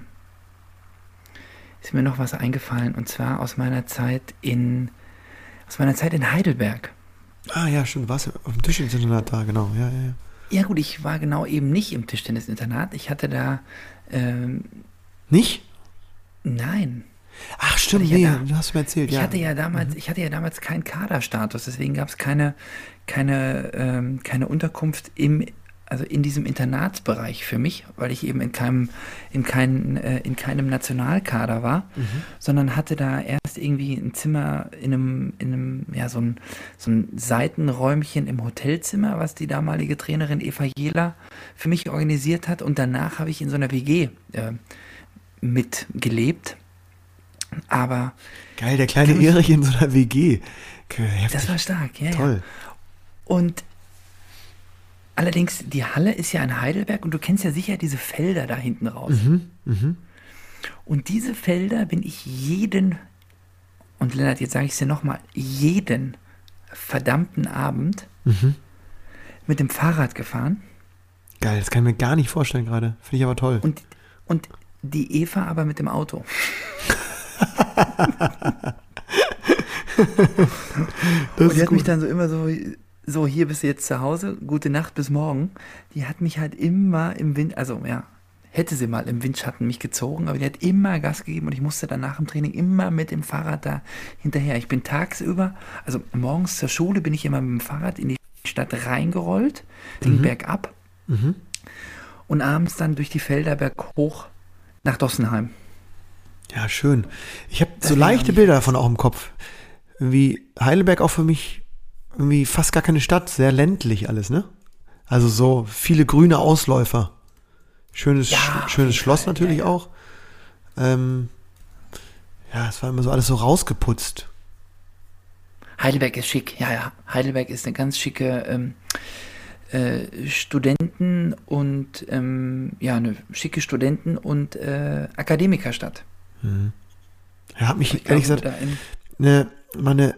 noch was eingefallen, und zwar aus meiner Zeit in Heidelberg. Ah ja, stimmt, warst du auf dem Tischtennisinternat da, genau. Ja. Ja gut, ich war genau eben nicht im Tischtennisinternat. Ich hatte da Nicht? nein. Ach stimmt, Hatte ich ja nee, du hast mir erzählt, Ich ja. hatte ja damals keinen Kaderstatus, deswegen gab es keine Unterkunft in diesem Internatsbereich für mich, weil ich eben in keinem Nationalkader war, sondern hatte da erst irgendwie ein Zimmer in einem so ein Seitenräumchen im Hotelzimmer, was die damalige Trainerin Eva Jehler für mich organisiert hat, und danach habe ich in so einer WG mitgelebt. Aber Geil, der kleine Erich in so einer WG. Heftig. das war stark, ja. Toll. Und allerdings, die Halle ist ja in Heidelberg, und du kennst ja sicher diese Felder da hinten raus. Und diese Felder bin ich und Lennart, jetzt sage ich es dir nochmal, jeden verdammten Abend mit dem Fahrrad gefahren. Geil, das kann ich mir gar nicht vorstellen gerade. Finde ich aber toll. Und die Eva aber mit dem Auto. Und die hat mich dann so immer so, hier bist du jetzt zu Hause, gute Nacht, bis morgen. Die hat mich halt immer im Wind, also ja, hätte sie mal im Windschatten mich gezogen, aber die hat immer Gas gegeben, und ich musste dann nach dem Training immer mit dem Fahrrad da hinterher. Ich bin tagsüber, also morgens zur Schule, bin ich immer mit dem Fahrrad in die Stadt reingerollt, ging bergab und abends dann durch die Felder berghoch nach Dossenheim. Ja, schön. Ich habe so leichte Bilder davon auch im Kopf. Irgendwie Heidelberg auch für mich irgendwie fast gar keine Stadt, sehr ländlich alles, ne? Also so viele grüne Ausläufer. Schönes Schloss natürlich auch. Ja, es war immer so alles so rausgeputzt. Heidelberg ist schick, ja. Heidelberg ist eine ganz schicke Studenten- und eine schicke Studenten- und Akademikerstadt. Ja, hat mich ehrlich gesagt meine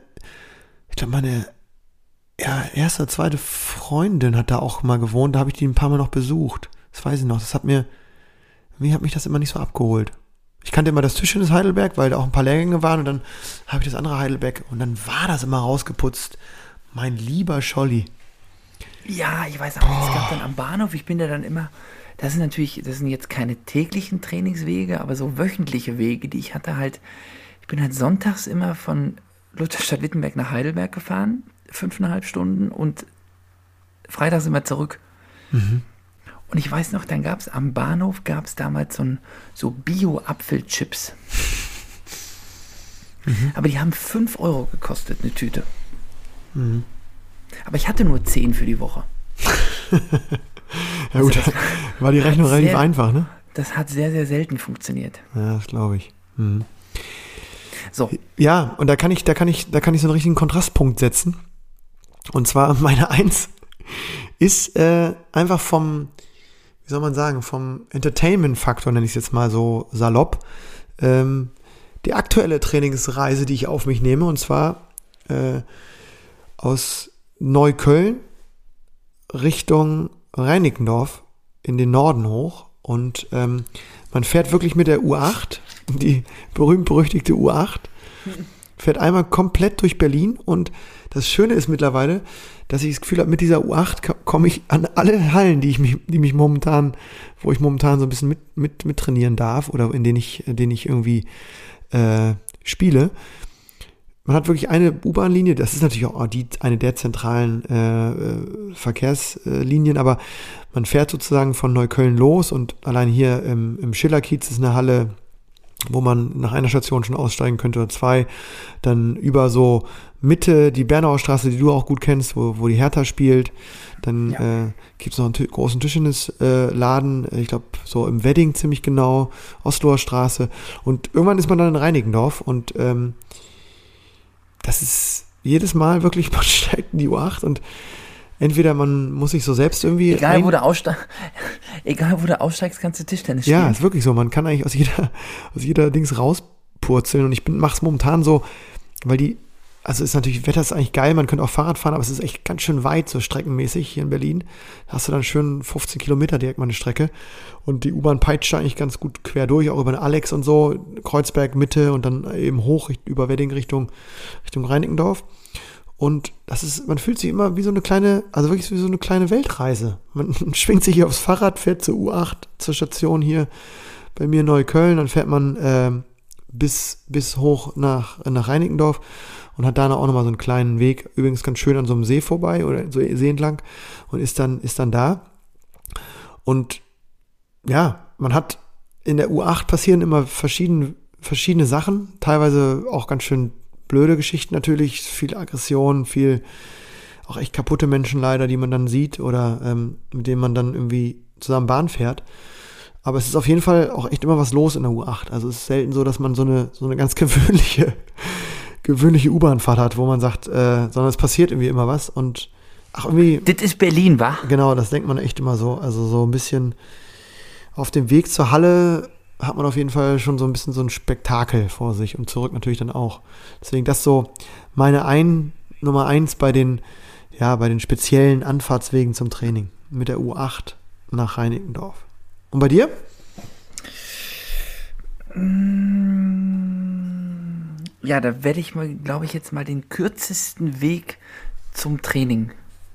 erste oder zweite Freundin hat da auch mal gewohnt, da habe ich die ein paar Mal noch besucht. Das weiß ich noch. Hat mich das immer nicht so abgeholt. Ich kannte immer das Tischtennis Heidelberg, weil da auch ein paar Lehrgänge waren, und dann habe ich das andere Heidelberg, und dann war das immer rausgeputzt. Mein lieber Scholli. Ja, ich weiß auch, es gab dann am Bahnhof, ich bin da dann immer, das sind jetzt keine täglichen Trainingswege, aber so wöchentliche Wege, die ich hatte halt, ich bin halt sonntags immer von Lutherstadt-Wittenberg nach Heidelberg gefahren, 5,5 Stunden, und freitags immer zurück. Und ich weiß noch, dann gab es am Bahnhof damals so Bio-Apfelchips. Aber die haben 5 € gekostet, eine Tüte. Aber ich hatte nur 10 für die Woche. Ja gut, war die Rechnung relativ einfach, ne? Das hat sehr, sehr selten funktioniert. Ja, das glaube ich. So. Ja, und da kann ich so einen richtigen Kontrastpunkt setzen. Und zwar meine 1 ist einfach vom Entertainment-Faktor, nenne ich es jetzt mal so salopp, die aktuelle Trainingsreise, die ich auf mich nehme, und zwar aus Neukölln Richtung Reinickendorf in den Norden hoch, und man fährt wirklich mit der U8, die berühmt-berüchtigte U8, fährt einmal komplett durch Berlin, und das Schöne ist mittlerweile, dass ich das Gefühl habe, mit dieser U8 komme ich an alle Hallen, wo ich momentan so ein bisschen mit trainieren darf, oder in denen ich irgendwie spiele. Man hat wirklich eine U-Bahn-Linie, das ist natürlich auch eine der zentralen Verkehrslinien, aber man fährt sozusagen von Neukölln los, und allein hier im Schillerkiez ist eine Halle, wo man nach einer Station schon aussteigen könnte oder 2, dann über so Mitte, die Bernauer Straße, die du auch gut kennst, wo die Hertha spielt, dann gibt es noch einen großen Tischtennisladen, ich glaube so im Wedding ziemlich genau, Osloer Straße, und irgendwann ist man dann in Reinickendorf, und das ist jedes Mal wirklich, man steigt in die U8, und entweder man muss sich so selbst irgendwie... Egal, wo du aussteigst, kannst du Tischtennis spielen. Ja, ist wirklich so. Man kann eigentlich aus jeder Dings rauspurzeln, und ich mache es momentan so, weil die also ist natürlich, Wetter ist eigentlich geil, man könnte auch Fahrrad fahren, aber es ist echt ganz schön weit, so streckenmäßig hier in Berlin. Da hast du dann schön 15 Kilometer direkt mal eine Strecke. Und die U-Bahn peitscht da eigentlich ganz gut quer durch, auch über den Alex und so, Kreuzberg Mitte und dann eben hoch über Wedding Richtung Reinickendorf. Und das ist, man fühlt sich immer wie so eine kleine, also wirklich wie so eine kleine Weltreise. Man schwingt sich hier aufs Fahrrad, fährt zur U8, zur Station hier bei mir in Neukölln, dann fährt man bis hoch nach Reinickendorf und hat da auch nochmal so einen kleinen Weg, übrigens ganz schön an so einem See vorbei oder so See entlang und ist dann da. Und ja, man hat in der U8 passieren immer verschiedene Sachen, teilweise auch ganz schön blöde Geschichten natürlich, viel Aggression, viel auch echt kaputte Menschen leider, die man dann sieht oder mit denen man dann irgendwie zusammen Bahn fährt. Aber es ist auf jeden Fall auch echt immer was los in der U8. Also es ist selten so, dass man so eine ganz gewöhnliche U-Bahn-Fahrt hat, wo man sagt, sondern es passiert irgendwie immer was und irgendwie. Das ist Berlin, wa? Genau, das denkt man echt immer so. Also so ein bisschen auf dem Weg zur Halle hat man auf jeden Fall schon so ein bisschen so ein Spektakel vor sich und zurück natürlich dann auch. Deswegen das so meine Nummer 1 bei den speziellen Anfahrtswegen zum Training mit der U8 nach Reinickendorf. Und bei dir? Ja, da werde ich mal, glaube ich, jetzt mal den kürzesten Weg zum Training.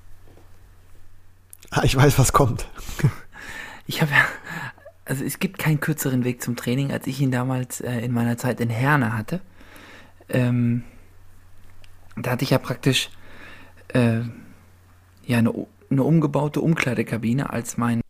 Ich weiß, was kommt. Also es gibt keinen kürzeren Weg zum Training, als ich ihn damals in meiner Zeit in Herne hatte. Da hatte ich ja praktisch eine umgebaute Umkleidekabine als meine,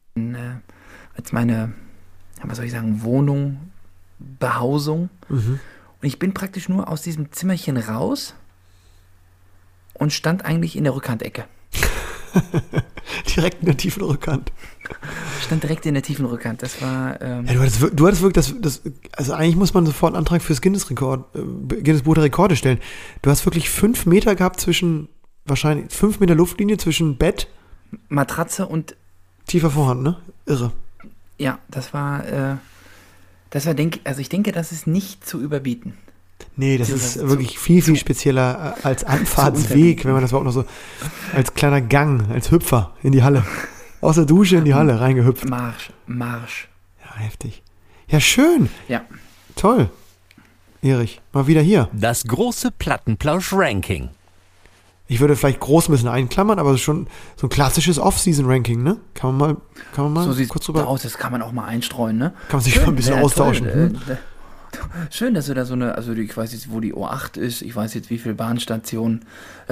was soll ich sagen, Wohnung, Behausung. Mhm. Und ich bin praktisch nur aus diesem Zimmerchen raus und stand eigentlich in der Rückhandecke. Direkt in der tiefen Rückhand. Stand direkt in der tiefen Rückhand. Das war. Ja, du hattest wirklich das. Also eigentlich muss man sofort einen Antrag fürs Guinness Buch der Rekorde stellen. Du hast wirklich 5 Meter gehabt wahrscheinlich 5 Meter Luftlinie zwischen Bett, Matratze und tiefer Vorhand, ne? Irre. Ja, das war, ich denke, das ist nicht zu überbieten. Nee, das ist wirklich viel spezieller als Anfahrtsweg, wenn man das überhaupt noch so als kleiner Gang, als Hüpfer in die Halle. Aus der Dusche in die Halle reingehüpft. Marsch. Ja, heftig. Ja, schön. Ja. Toll. Erich, mal wieder hier. Das große Plattenplausch-Ranking. Ich würde vielleicht groß ein bisschen einklammern, aber schon so ein klassisches Off-Season-Ranking, ne? Kann man mal so kurz drüber. Aus, das kann man auch mal einstreuen, ne? Kann man sich mal ein bisschen austauschen. Schön, dass du da ich weiß jetzt, wo die O8 ist, ich weiß jetzt, wie viele Bahnstationen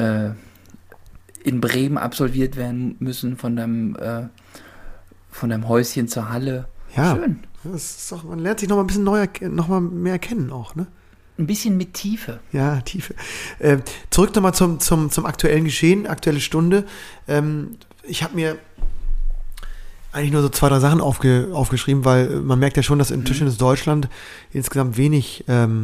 in Bremen absolviert werden müssen von deinem Häuschen zur Halle. Ja, schön. Das ist doch, man lernt sich noch mal ein bisschen noch mal mehr kennen auch, ne? Ein bisschen mit Tiefe. Ja, Tiefe. Zurück nochmal zum aktuellen Geschehen, aktuelle Stunde. Ich habe mir eigentlich nur so 2, 3 Sachen aufgeschrieben, weil man merkt ja schon, dass in Tischtennis Deutschland insgesamt wenig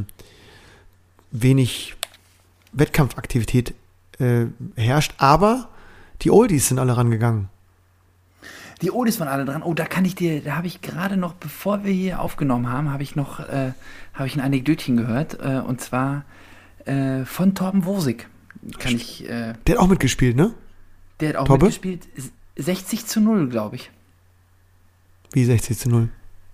Wettkampfaktivität herrscht, aber die Oldies sind alle rangegangen. Die Oldies waren alle dran. Oh, da habe ich gerade noch, bevor wir hier aufgenommen haben, habe ich ein Anekdötchen gehört, und zwar von Torben Wosig. Der hat auch mitgespielt, ne? Der hat auch mitgespielt. 60-0, glaube ich. Wie 60-0?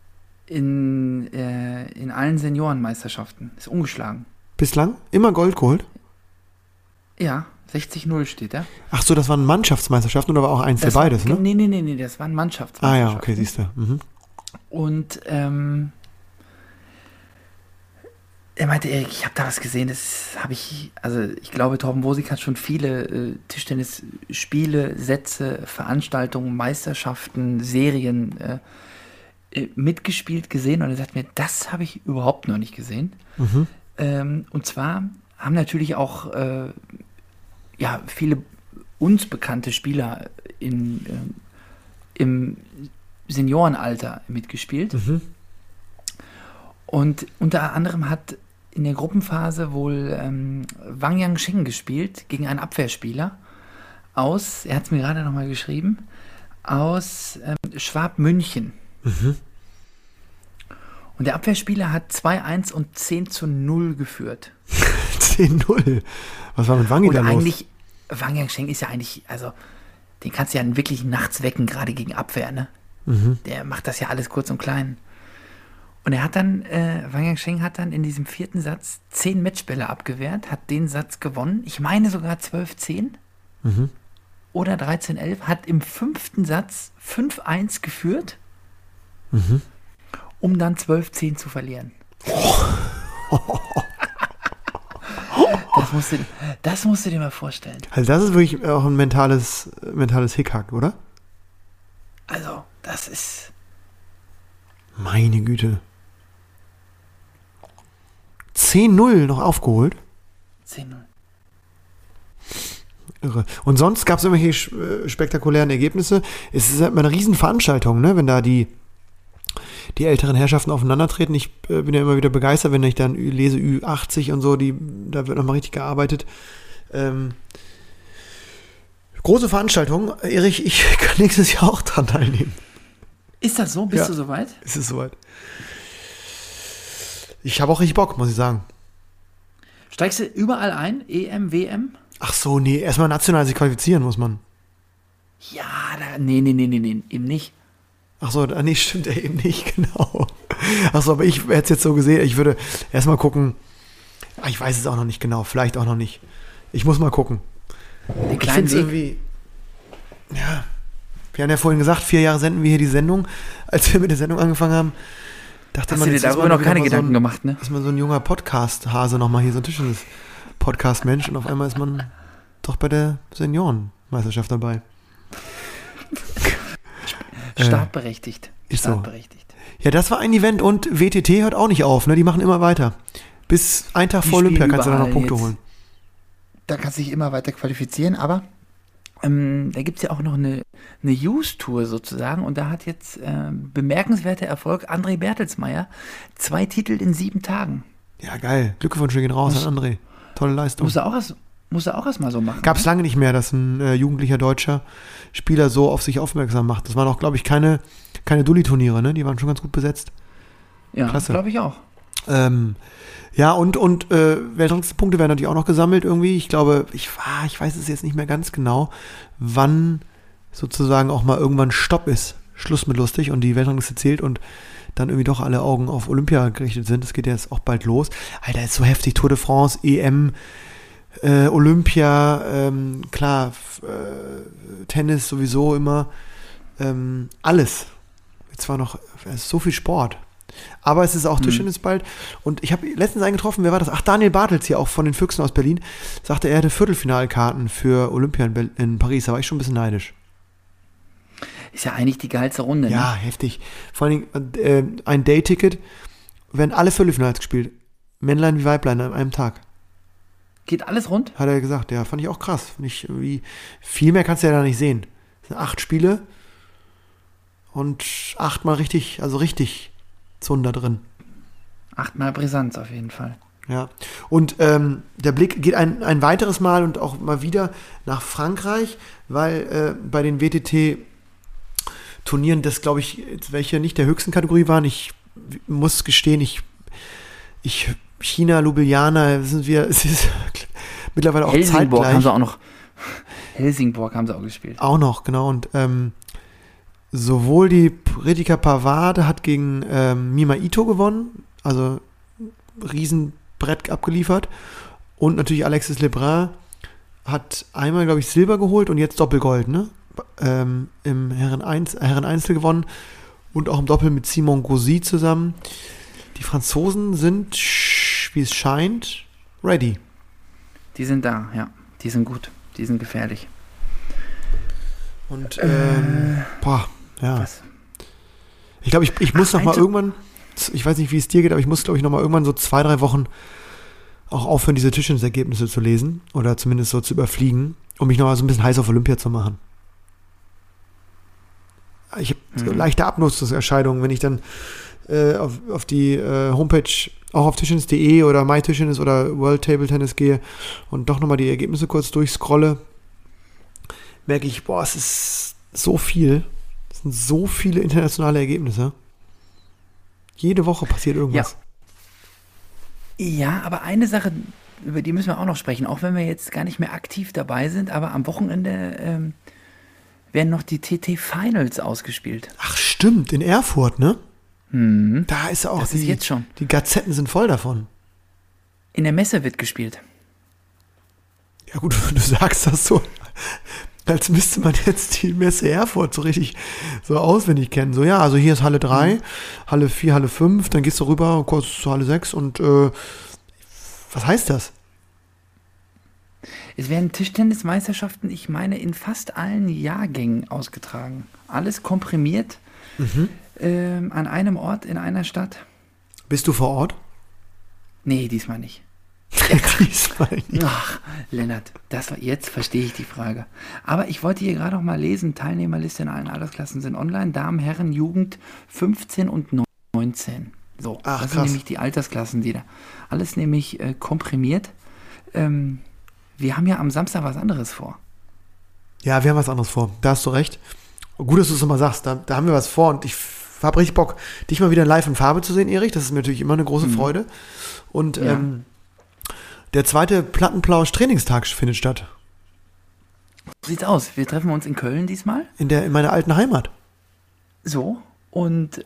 In allen Seniorenmeisterschaften. Ist ungeschlagen. Bislang? Immer Gold geholt? Ja, 60-0 steht da. Ach so, das waren Mannschaftsmeisterschaften oder war auch eins der beides, ne? Nee, das waren Mannschaftsmeisterschaften. Ah ja, okay, siehst du. Mhm. Und er meinte, Erik, ich habe da was gesehen, ich glaube, Torben Wosig hat schon viele Tischtennis-Spiele, Sätze, Veranstaltungen, Meisterschaften, Serien mitgespielt, gesehen, und er sagt mir, das habe ich überhaupt noch nicht gesehen. Mhm. Und zwar haben natürlich auch viele uns bekannte Spieler im Seniorenalter mitgespielt. Mhm. Und unter anderem hat in der Gruppenphase wohl Wang Yangsheng gespielt gegen einen Abwehrspieler aus, er hat es mir gerade nochmal geschrieben, aus Schwab-München. Mhm. Und der Abwehrspieler hat 2-1 und 10-0 geführt. 10-0. Was war mit Wangi Und da los? eigentlich, Wang Yangsheng ist ja eigentlich, also den kannst du ja wirklich nachts wecken, gerade gegen Abwehr, ne? Der macht das ja alles kurz und klein. Und er hat dann, Wang Yangsheng hat dann in diesem 4. Satz 10 Matchbälle abgewehrt, hat den Satz gewonnen. Ich meine sogar 12-10 oder 13-11, hat im 5. Satz 5-1 geführt, um dann 12-10 zu verlieren. Das musst du dir mal vorstellen. Also das ist wirklich auch ein mentales Hickhack, oder? Also, das ist... Meine Güte. 10-0 noch aufgeholt. 10-0. Irre. Und sonst gab es irgendwelche spektakulären Ergebnisse. Es ist halt immer eine Riesenveranstaltung, ne? Wenn da die älteren Herrschaften aufeinandertreten. Ich bin ja immer wieder begeistert, wenn ich dann lese Ü80 und so, da wird nochmal richtig gearbeitet. Große Veranstaltung. Erich, ich kann nächstes Jahr auch dran teilnehmen. Ist das so? Bist du soweit? Ist es soweit? Ich habe auch richtig Bock, muss ich sagen. Steigst du überall ein? EM, WM? Ach so, nee, erstmal national sich qualifizieren muss man. Ja, nee, eben nicht. Ach so, nee, stimmt ja eben nicht, genau. Ach so, aber ich hätte es jetzt so gesehen, ich würde erstmal gucken, ich weiß es auch noch nicht genau, vielleicht auch noch nicht. Ich muss mal gucken. Den Ich kleinen finde es Weg. irgendwie, ja, wir haben ja vorhin gesagt, 4 Jahre senden wir hier die Sendung. Als wir mit der Sendung angefangen haben, dachte Hast man, du dir jetzt ist darüber man noch keine wieder mal Gedanken gemacht, ne? ist man so ein junger Podcast-Hase nochmal hier, so ein Tischtennis-Podcast-Mensch und auf einmal ist man doch bei der Seniorenmeisterschaft dabei. Startberechtigt. ist so. Startberechtigt. Ja, das war ein Event und WTT hört auch nicht auf, ne? Die machen immer weiter. Bis einen Tag Die vor Olympia spielen kannst du da noch überall Punkte jetzt. holen. Da kannst du dich immer weiter qualifizieren, aber da gibt es ja auch noch eine Youth-Tour sozusagen und da hat jetzt bemerkenswerter Erfolg André Bertelsmeier 2 Titel in 7 Tagen. Ja, geil. Glückwünsche gehen raus an André. Tolle Leistung. Muss er auch erst mal so machen. Gab es lange nicht mehr, dass ein jugendlicher deutscher Spieler so auf sich aufmerksam macht. Das waren auch, glaube ich, keine Dulli-Turniere, ne? Die waren schon ganz gut besetzt. Ja, klasse. glaube ich auch. Ja, und Weltranglistenpunkte werden natürlich auch noch gesammelt irgendwie. Ich glaube, ich weiß es jetzt nicht mehr ganz genau, wann sozusagen auch mal irgendwann Stopp ist. Schluss mit lustig und die Weltrangliste zählt und dann irgendwie doch alle Augen auf Olympia gerichtet sind. Das geht ja jetzt auch bald los. Alter, ist so heftig. Tour de France, EM, Olympia, klar, Tennis sowieso immer. Alles. Jetzt war noch so viel Sport. Aber es ist auch Tischtennis bald. Und ich habe letztens einen getroffen, wer war das? Ach, Daniel Bartels hier auch von den Füchsen aus Berlin. Sagte, er hätte Viertelfinalkarten für Olympia in Paris. Da war ich schon ein bisschen neidisch. Ist ja eigentlich die geilste Runde. Ja, heftig. Vor allen Dingen ein Day-Ticket, werden alle Viertelfinals gespielt. Männlein wie Weiblein an einem Tag. Geht alles rund? Hat er gesagt. Ja, fand ich auch krass. Viel mehr kannst du ja da nicht sehen. Es sind 8 Spiele und 8-mal richtig Zunder drin. 8-mal Brisanz auf jeden Fall. Ja, und der Blick geht ein weiteres Mal und auch mal wieder nach Frankreich, weil bei den WTT-Turnieren, das glaube ich, welche nicht der höchsten Kategorie waren, ich muss gestehen, China, Ljubljana, es ist mittlerweile auch Helsingborg zeitgleich. haben sie auch noch. Helsingborg haben sie auch gespielt. Auch noch, genau. Und sowohl die Ritika Pavard hat gegen Mima Ito gewonnen, also Riesenbrett abgeliefert. Und natürlich Alexis Lebrun hat einmal, glaube ich, Silber geholt und jetzt Doppelgold, ne? Im Herren-Einzel gewonnen und auch im Doppel mit Simon Gauzy zusammen. Die Franzosen sind, wie es scheint, ready. Die sind da, ja. Die sind gut. Die sind gefährlich. Und, ja. Was? Ich glaube, ich muss noch mal irgendwann, ich weiß nicht, wie es dir geht, aber ich muss, glaube ich, noch mal irgendwann so 2-3 Wochen auch aufhören, diese Tischtennisergebnisse zu lesen oder zumindest so zu überfliegen, um mich noch mal so ein bisschen heiß auf Olympia zu machen. Ich habe so leichte Abnutzungserscheinungen, wenn ich dann auf die Homepage auch auf Tischtennis.de oder MyTischtennis oder World Table Tennis gehe und doch nochmal die Ergebnisse kurz durchscrolle, merke ich, boah, es ist so viel. Es sind so viele internationale Ergebnisse. Jede Woche passiert irgendwas. Ja, aber eine Sache, über die müssen wir auch noch sprechen, auch wenn wir jetzt gar nicht mehr aktiv dabei sind, aber am Wochenende werden noch die TT Finals ausgespielt. Ach stimmt, in Erfurt, ne? Da ist auch Das ist jetzt schon. Die Gazetten sind voll davon. In der Messe wird gespielt. Ja gut, du sagst das so, als müsste man jetzt die Messe Erfurt so richtig so auswendig kennen. So, ja, also hier ist Halle 3, Halle 4, Halle 5, dann gehst du rüber, kurz zu Halle 6 und was heißt das? Es werden Tischtennismeisterschaften, ich meine, in fast allen Jahrgängen ausgetragen. Alles komprimiert an einem Ort in einer Stadt. Bist du vor Ort? Nee, diesmal nicht. Diesmal nicht. Ach, Lennart, jetzt verstehe ich die Frage. Aber ich wollte hier gerade noch mal lesen, Teilnehmerliste in allen Altersklassen sind online, Damen, Herren, Jugend 15 und 19. So, Ach, das krass. sind nämlich die Altersklassen, die da. Alles nämlich komprimiert. Wir haben ja am Samstag was anderes vor. Ja, wir haben was anderes vor. Da hast du recht. Gut, dass du es nochmal sagst. Da haben wir was vor und ich habe richtig Bock, dich mal wieder live in Farbe zu sehen, Erich. Das ist mir natürlich immer eine große Freude. Und Ja. der zweite Plattenplausch-Trainingstag findet statt. So sieht's aus. Wir treffen uns in Köln diesmal. In meiner alten Heimat. So. Und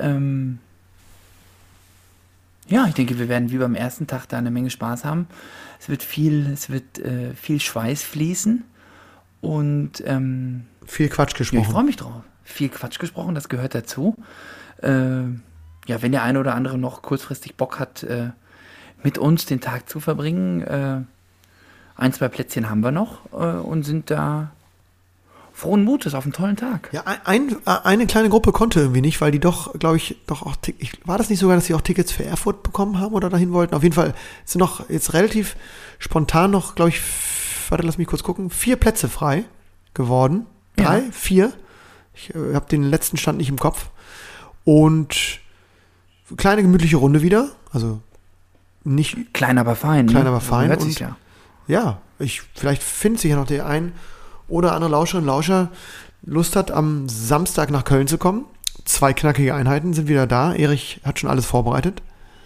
ja, ich denke, wir werden wie beim ersten Tag da eine Menge Spaß haben. Es wird viel Schweiß fließen. Und Viel Quatsch ja, gesprochen. ich freue mich drauf. Viel Quatsch gesprochen, das gehört dazu. Ja, wenn der eine oder andere noch kurzfristig Bock hat, mit uns den Tag zu verbringen, 1, 2 Plätzchen haben wir noch und sind da frohen Mutes auf einen tollen Tag. Ja, eine kleine Gruppe konnte irgendwie nicht, weil die doch, glaube ich, auch war das nicht sogar, dass sie auch Tickets für Erfurt bekommen haben oder dahin wollten? Auf jeden Fall sind noch jetzt relativ spontan noch, glaube ich, lass mich kurz gucken, 4 Plätze frei geworden. 3, 4. Ich habe den letzten Stand nicht im Kopf. Und kleine gemütliche Runde wieder. Also nicht Klein, aber fein. Klein, ne? aber fein. So hört Und sich's ja. ja, vielleicht findet sich ja noch der ein oder andere Lauscher und Lauscher Lust hat, am Samstag nach Köln zu kommen. 2 knackige Einheiten sind wieder da. Erich hat schon alles vorbereitet.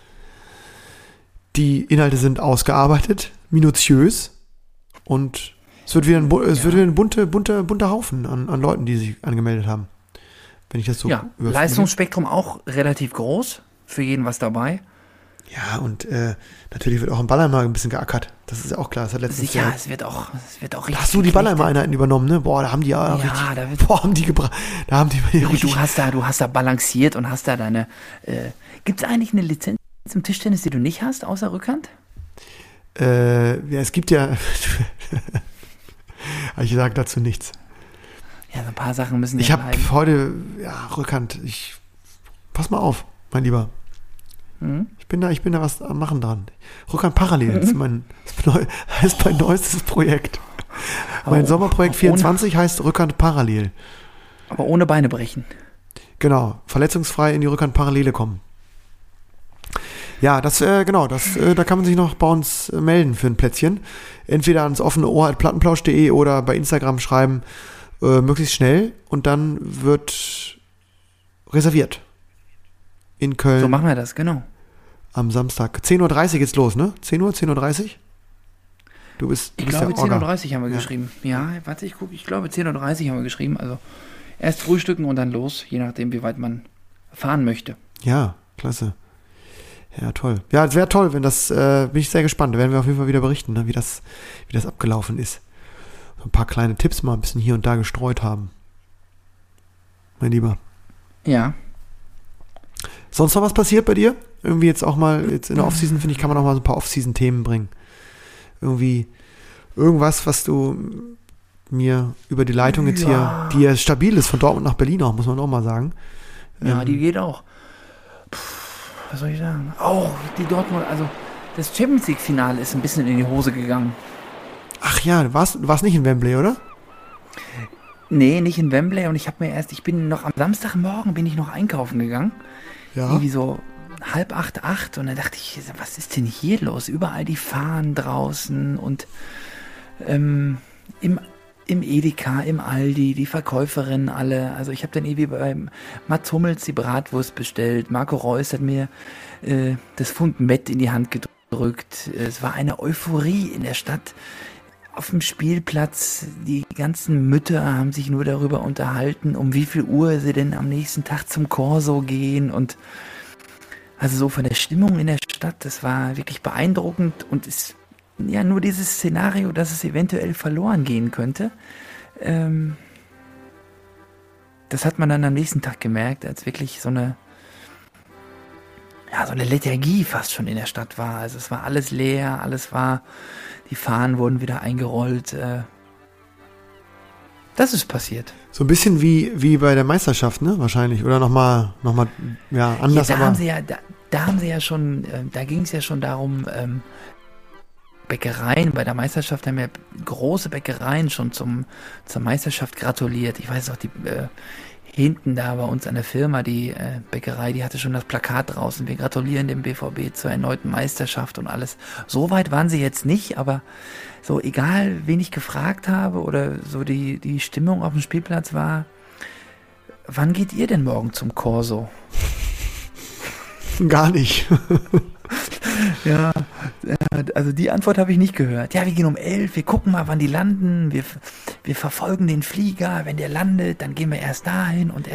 Die Inhalte sind ausgearbeitet, minutiös und es wird wieder ein bunter Haufen an Leuten, die sich angemeldet haben. Wenn ich das so Ja, überfliege. Leistungsspektrum auch relativ groß. Für jeden was dabei. Ja, und natürlich wird auch im Ballermarkt ein bisschen geackert. Das ist ja auch klar. Das hat letztens Sicher, es wird auch richtig. Da hast du die Ballermarkt-Einheiten übernommen, ne? Boah, da haben die ja richtig. da wird, Haben die gebracht. Da haben die richtig. du hast da balanciert und hast da deine. Gibt es eigentlich eine Lizenz im Tischtennis, die du nicht hast, außer Rückhand? Ja, es gibt ja. Ich sage dazu nichts. Ja, so ein paar Sachen müssen Ich ja habe bleiben. heute, Rückhand. Pass mal auf, mein Lieber. Mhm. Ich bin da was am Machen dran. Rückhand parallel. Das ist mein neuestes Projekt. Mein Sommerprojekt ohne- 24 heißt Rückhand parallel. Aber ohne Beine brechen. Genau, verletzungsfrei in die Rückhand Parallele kommen. Ja, da kann man sich noch bei uns melden für ein Plätzchen. Entweder ans offene Ohr @plattenplausch.de oder bei Instagram schreiben, möglichst schnell und dann wird reserviert. In Köln So machen wir das, genau. am Samstag. 10.30 Uhr geht's los, ne? 10 Uhr, 10.30 Uhr? Du bist Ich der glaube Orga. 10.30 Uhr haben wir geschrieben. Ja, warte, ich gucke. Ich glaube 10.30 Uhr haben wir geschrieben. Also erst frühstücken und dann los, je nachdem, wie weit man fahren möchte. Ja, klasse. Ja, toll. Ja, es wäre toll, wenn das, bin ich sehr gespannt. Da werden wir auf jeden Fall wieder berichten, ne, wie das abgelaufen ist. So ein paar kleine Tipps mal ein bisschen hier und da gestreut haben. Mein Lieber. Ja. Sonst noch was passiert bei dir? Irgendwie jetzt auch mal, jetzt in der Offseason, finde ich, kann man auch mal so ein paar Offseason-Themen bringen. Irgendwie irgendwas, was du mir über die Leitung jetzt hier, die ja stabil ist, von Dortmund nach Berlin auch, muss man auch mal sagen. Ja, die geht auch. Was soll ich sagen? Auch die Dortmund, also das Champions League-Finale ist ein bisschen in die Hose gegangen. Ach ja, du warst nicht in Wembley, oder? Nee, nicht in Wembley und ich bin noch am Samstagmorgen bin ich noch einkaufen gegangen. Ja. Irgendwie so 7:30, 8 und dann dachte ich, was ist denn hier los? Überall die Fahnen draußen und im Edeka, im Aldi, die Verkäuferinnen alle. Also ich habe dann irgendwie beim Mats Hummels die Bratwurst bestellt. Marco Reus hat mir das Pfund Mett in die Hand gedrückt. gerückt. Es war eine Euphorie in der Stadt. Auf dem Spielplatz, die ganzen Mütter haben sich nur darüber unterhalten, um wie viel Uhr sie denn am nächsten Tag zum Corso gehen. Und also so von der Stimmung in der Stadt, das war wirklich beeindruckend. Und ist ja nur dieses Szenario, dass es eventuell verloren gehen könnte. Das hat man dann am nächsten Tag gemerkt, als wirklich so eine Lethargie fast schon in der Stadt war. Also es war alles leer, die Fahnen wurden wieder eingerollt. Das ist passiert. So ein bisschen wie bei der Meisterschaft, ne? Wahrscheinlich. Oder nochmal, ja, anders. Ja, da ging es ja schon darum, Bäckereien, bei der Meisterschaft haben ja große Bäckereien schon zur Meisterschaft gratuliert. Ich weiß auch, die hinten da bei uns an der Firma, die Bäckerei, die hatte schon das Plakat draußen. Wir gratulieren dem BVB zur erneuten Meisterschaft und alles. So weit waren sie jetzt nicht, aber so egal, wen ich gefragt habe oder so die Stimmung auf dem Spielplatz war, wann geht ihr denn morgen zum Corso? Gar nicht. Ja, also die Antwort habe ich nicht gehört. Ja, wir gehen um 11, wir gucken mal, wann die landen, wir verfolgen den Flieger, wenn der landet, dann gehen wir erst dahin und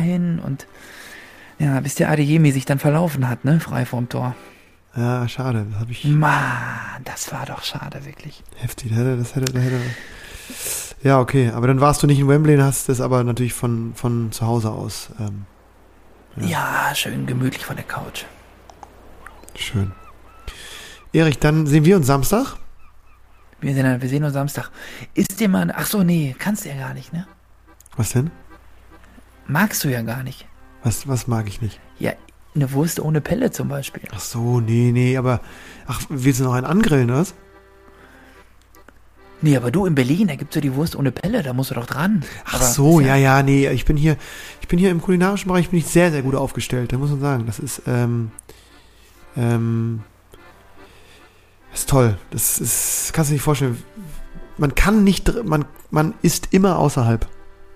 ja, bis der Adeyemi sich dann verlaufen hat, ne, frei vorm Tor. Ja, schade, das habe ich... Mann, das war doch schade, wirklich. Heftig, das hätte... Ja, okay, aber dann warst du nicht in Wembley, hast das aber natürlich von zu Hause aus. Ja, schön gemütlich von der Couch. Schön. Erich, dann sehen wir uns Samstag. Wir sehen uns Samstag. Ist dir mal... Ach so, nee, kannst du ja gar nicht, ne? Was denn? Magst du ja gar nicht. Was mag ich nicht? Ja, eine Wurst ohne Pelle zum Beispiel. Ach so, nee, aber... Ach, willst du noch einen angrillen, oder was? Nee, aber du, in Berlin, da gibt's ja die Wurst ohne Pelle, da musst du doch dran. Ach so, ja, nee, ich bin hier im kulinarischen Bereich bin ich sehr, sehr gut aufgestellt, da muss man sagen. Das ist, ist toll. Das ist, kannst du dir nicht vorstellen. Man isst immer außerhalb.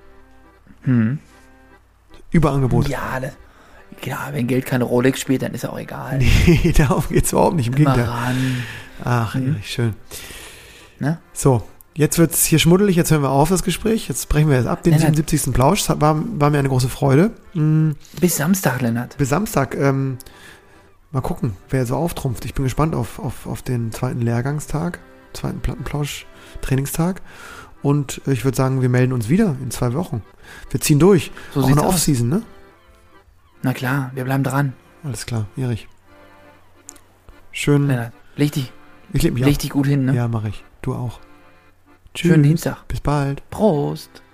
Überangebot. Ja, wenn Geld keine Rolex spielt, dann ist auch egal. Nee, darum geht's überhaupt nicht, im Gegenteil. Ran. Ach, Erich, schön. Ne? So, jetzt wird's hier schmuddelig, jetzt hören wir auf das Gespräch. Jetzt brechen wir jetzt ab, den 77. Plausch. Das war mir eine große Freude. Bis Samstag, Lennart. Bis Samstag, mal gucken, wer so auftrumpft. Ich bin gespannt auf den zweiten Lehrgangstag, zweiten Plattenplausch-Trainingstag. Und ich würde sagen, wir melden uns wieder in 2 Wochen. Wir ziehen durch. So auch sieht's eine aus. Offseason, ne? Na klar, wir bleiben dran. Alles klar, Erich. Schön. Lennart, leg dich Ich leg mich gut hin, ne? Ja, mache ich. Du auch. Tschüss. Schönen Dienstag. Bis bald. Prost.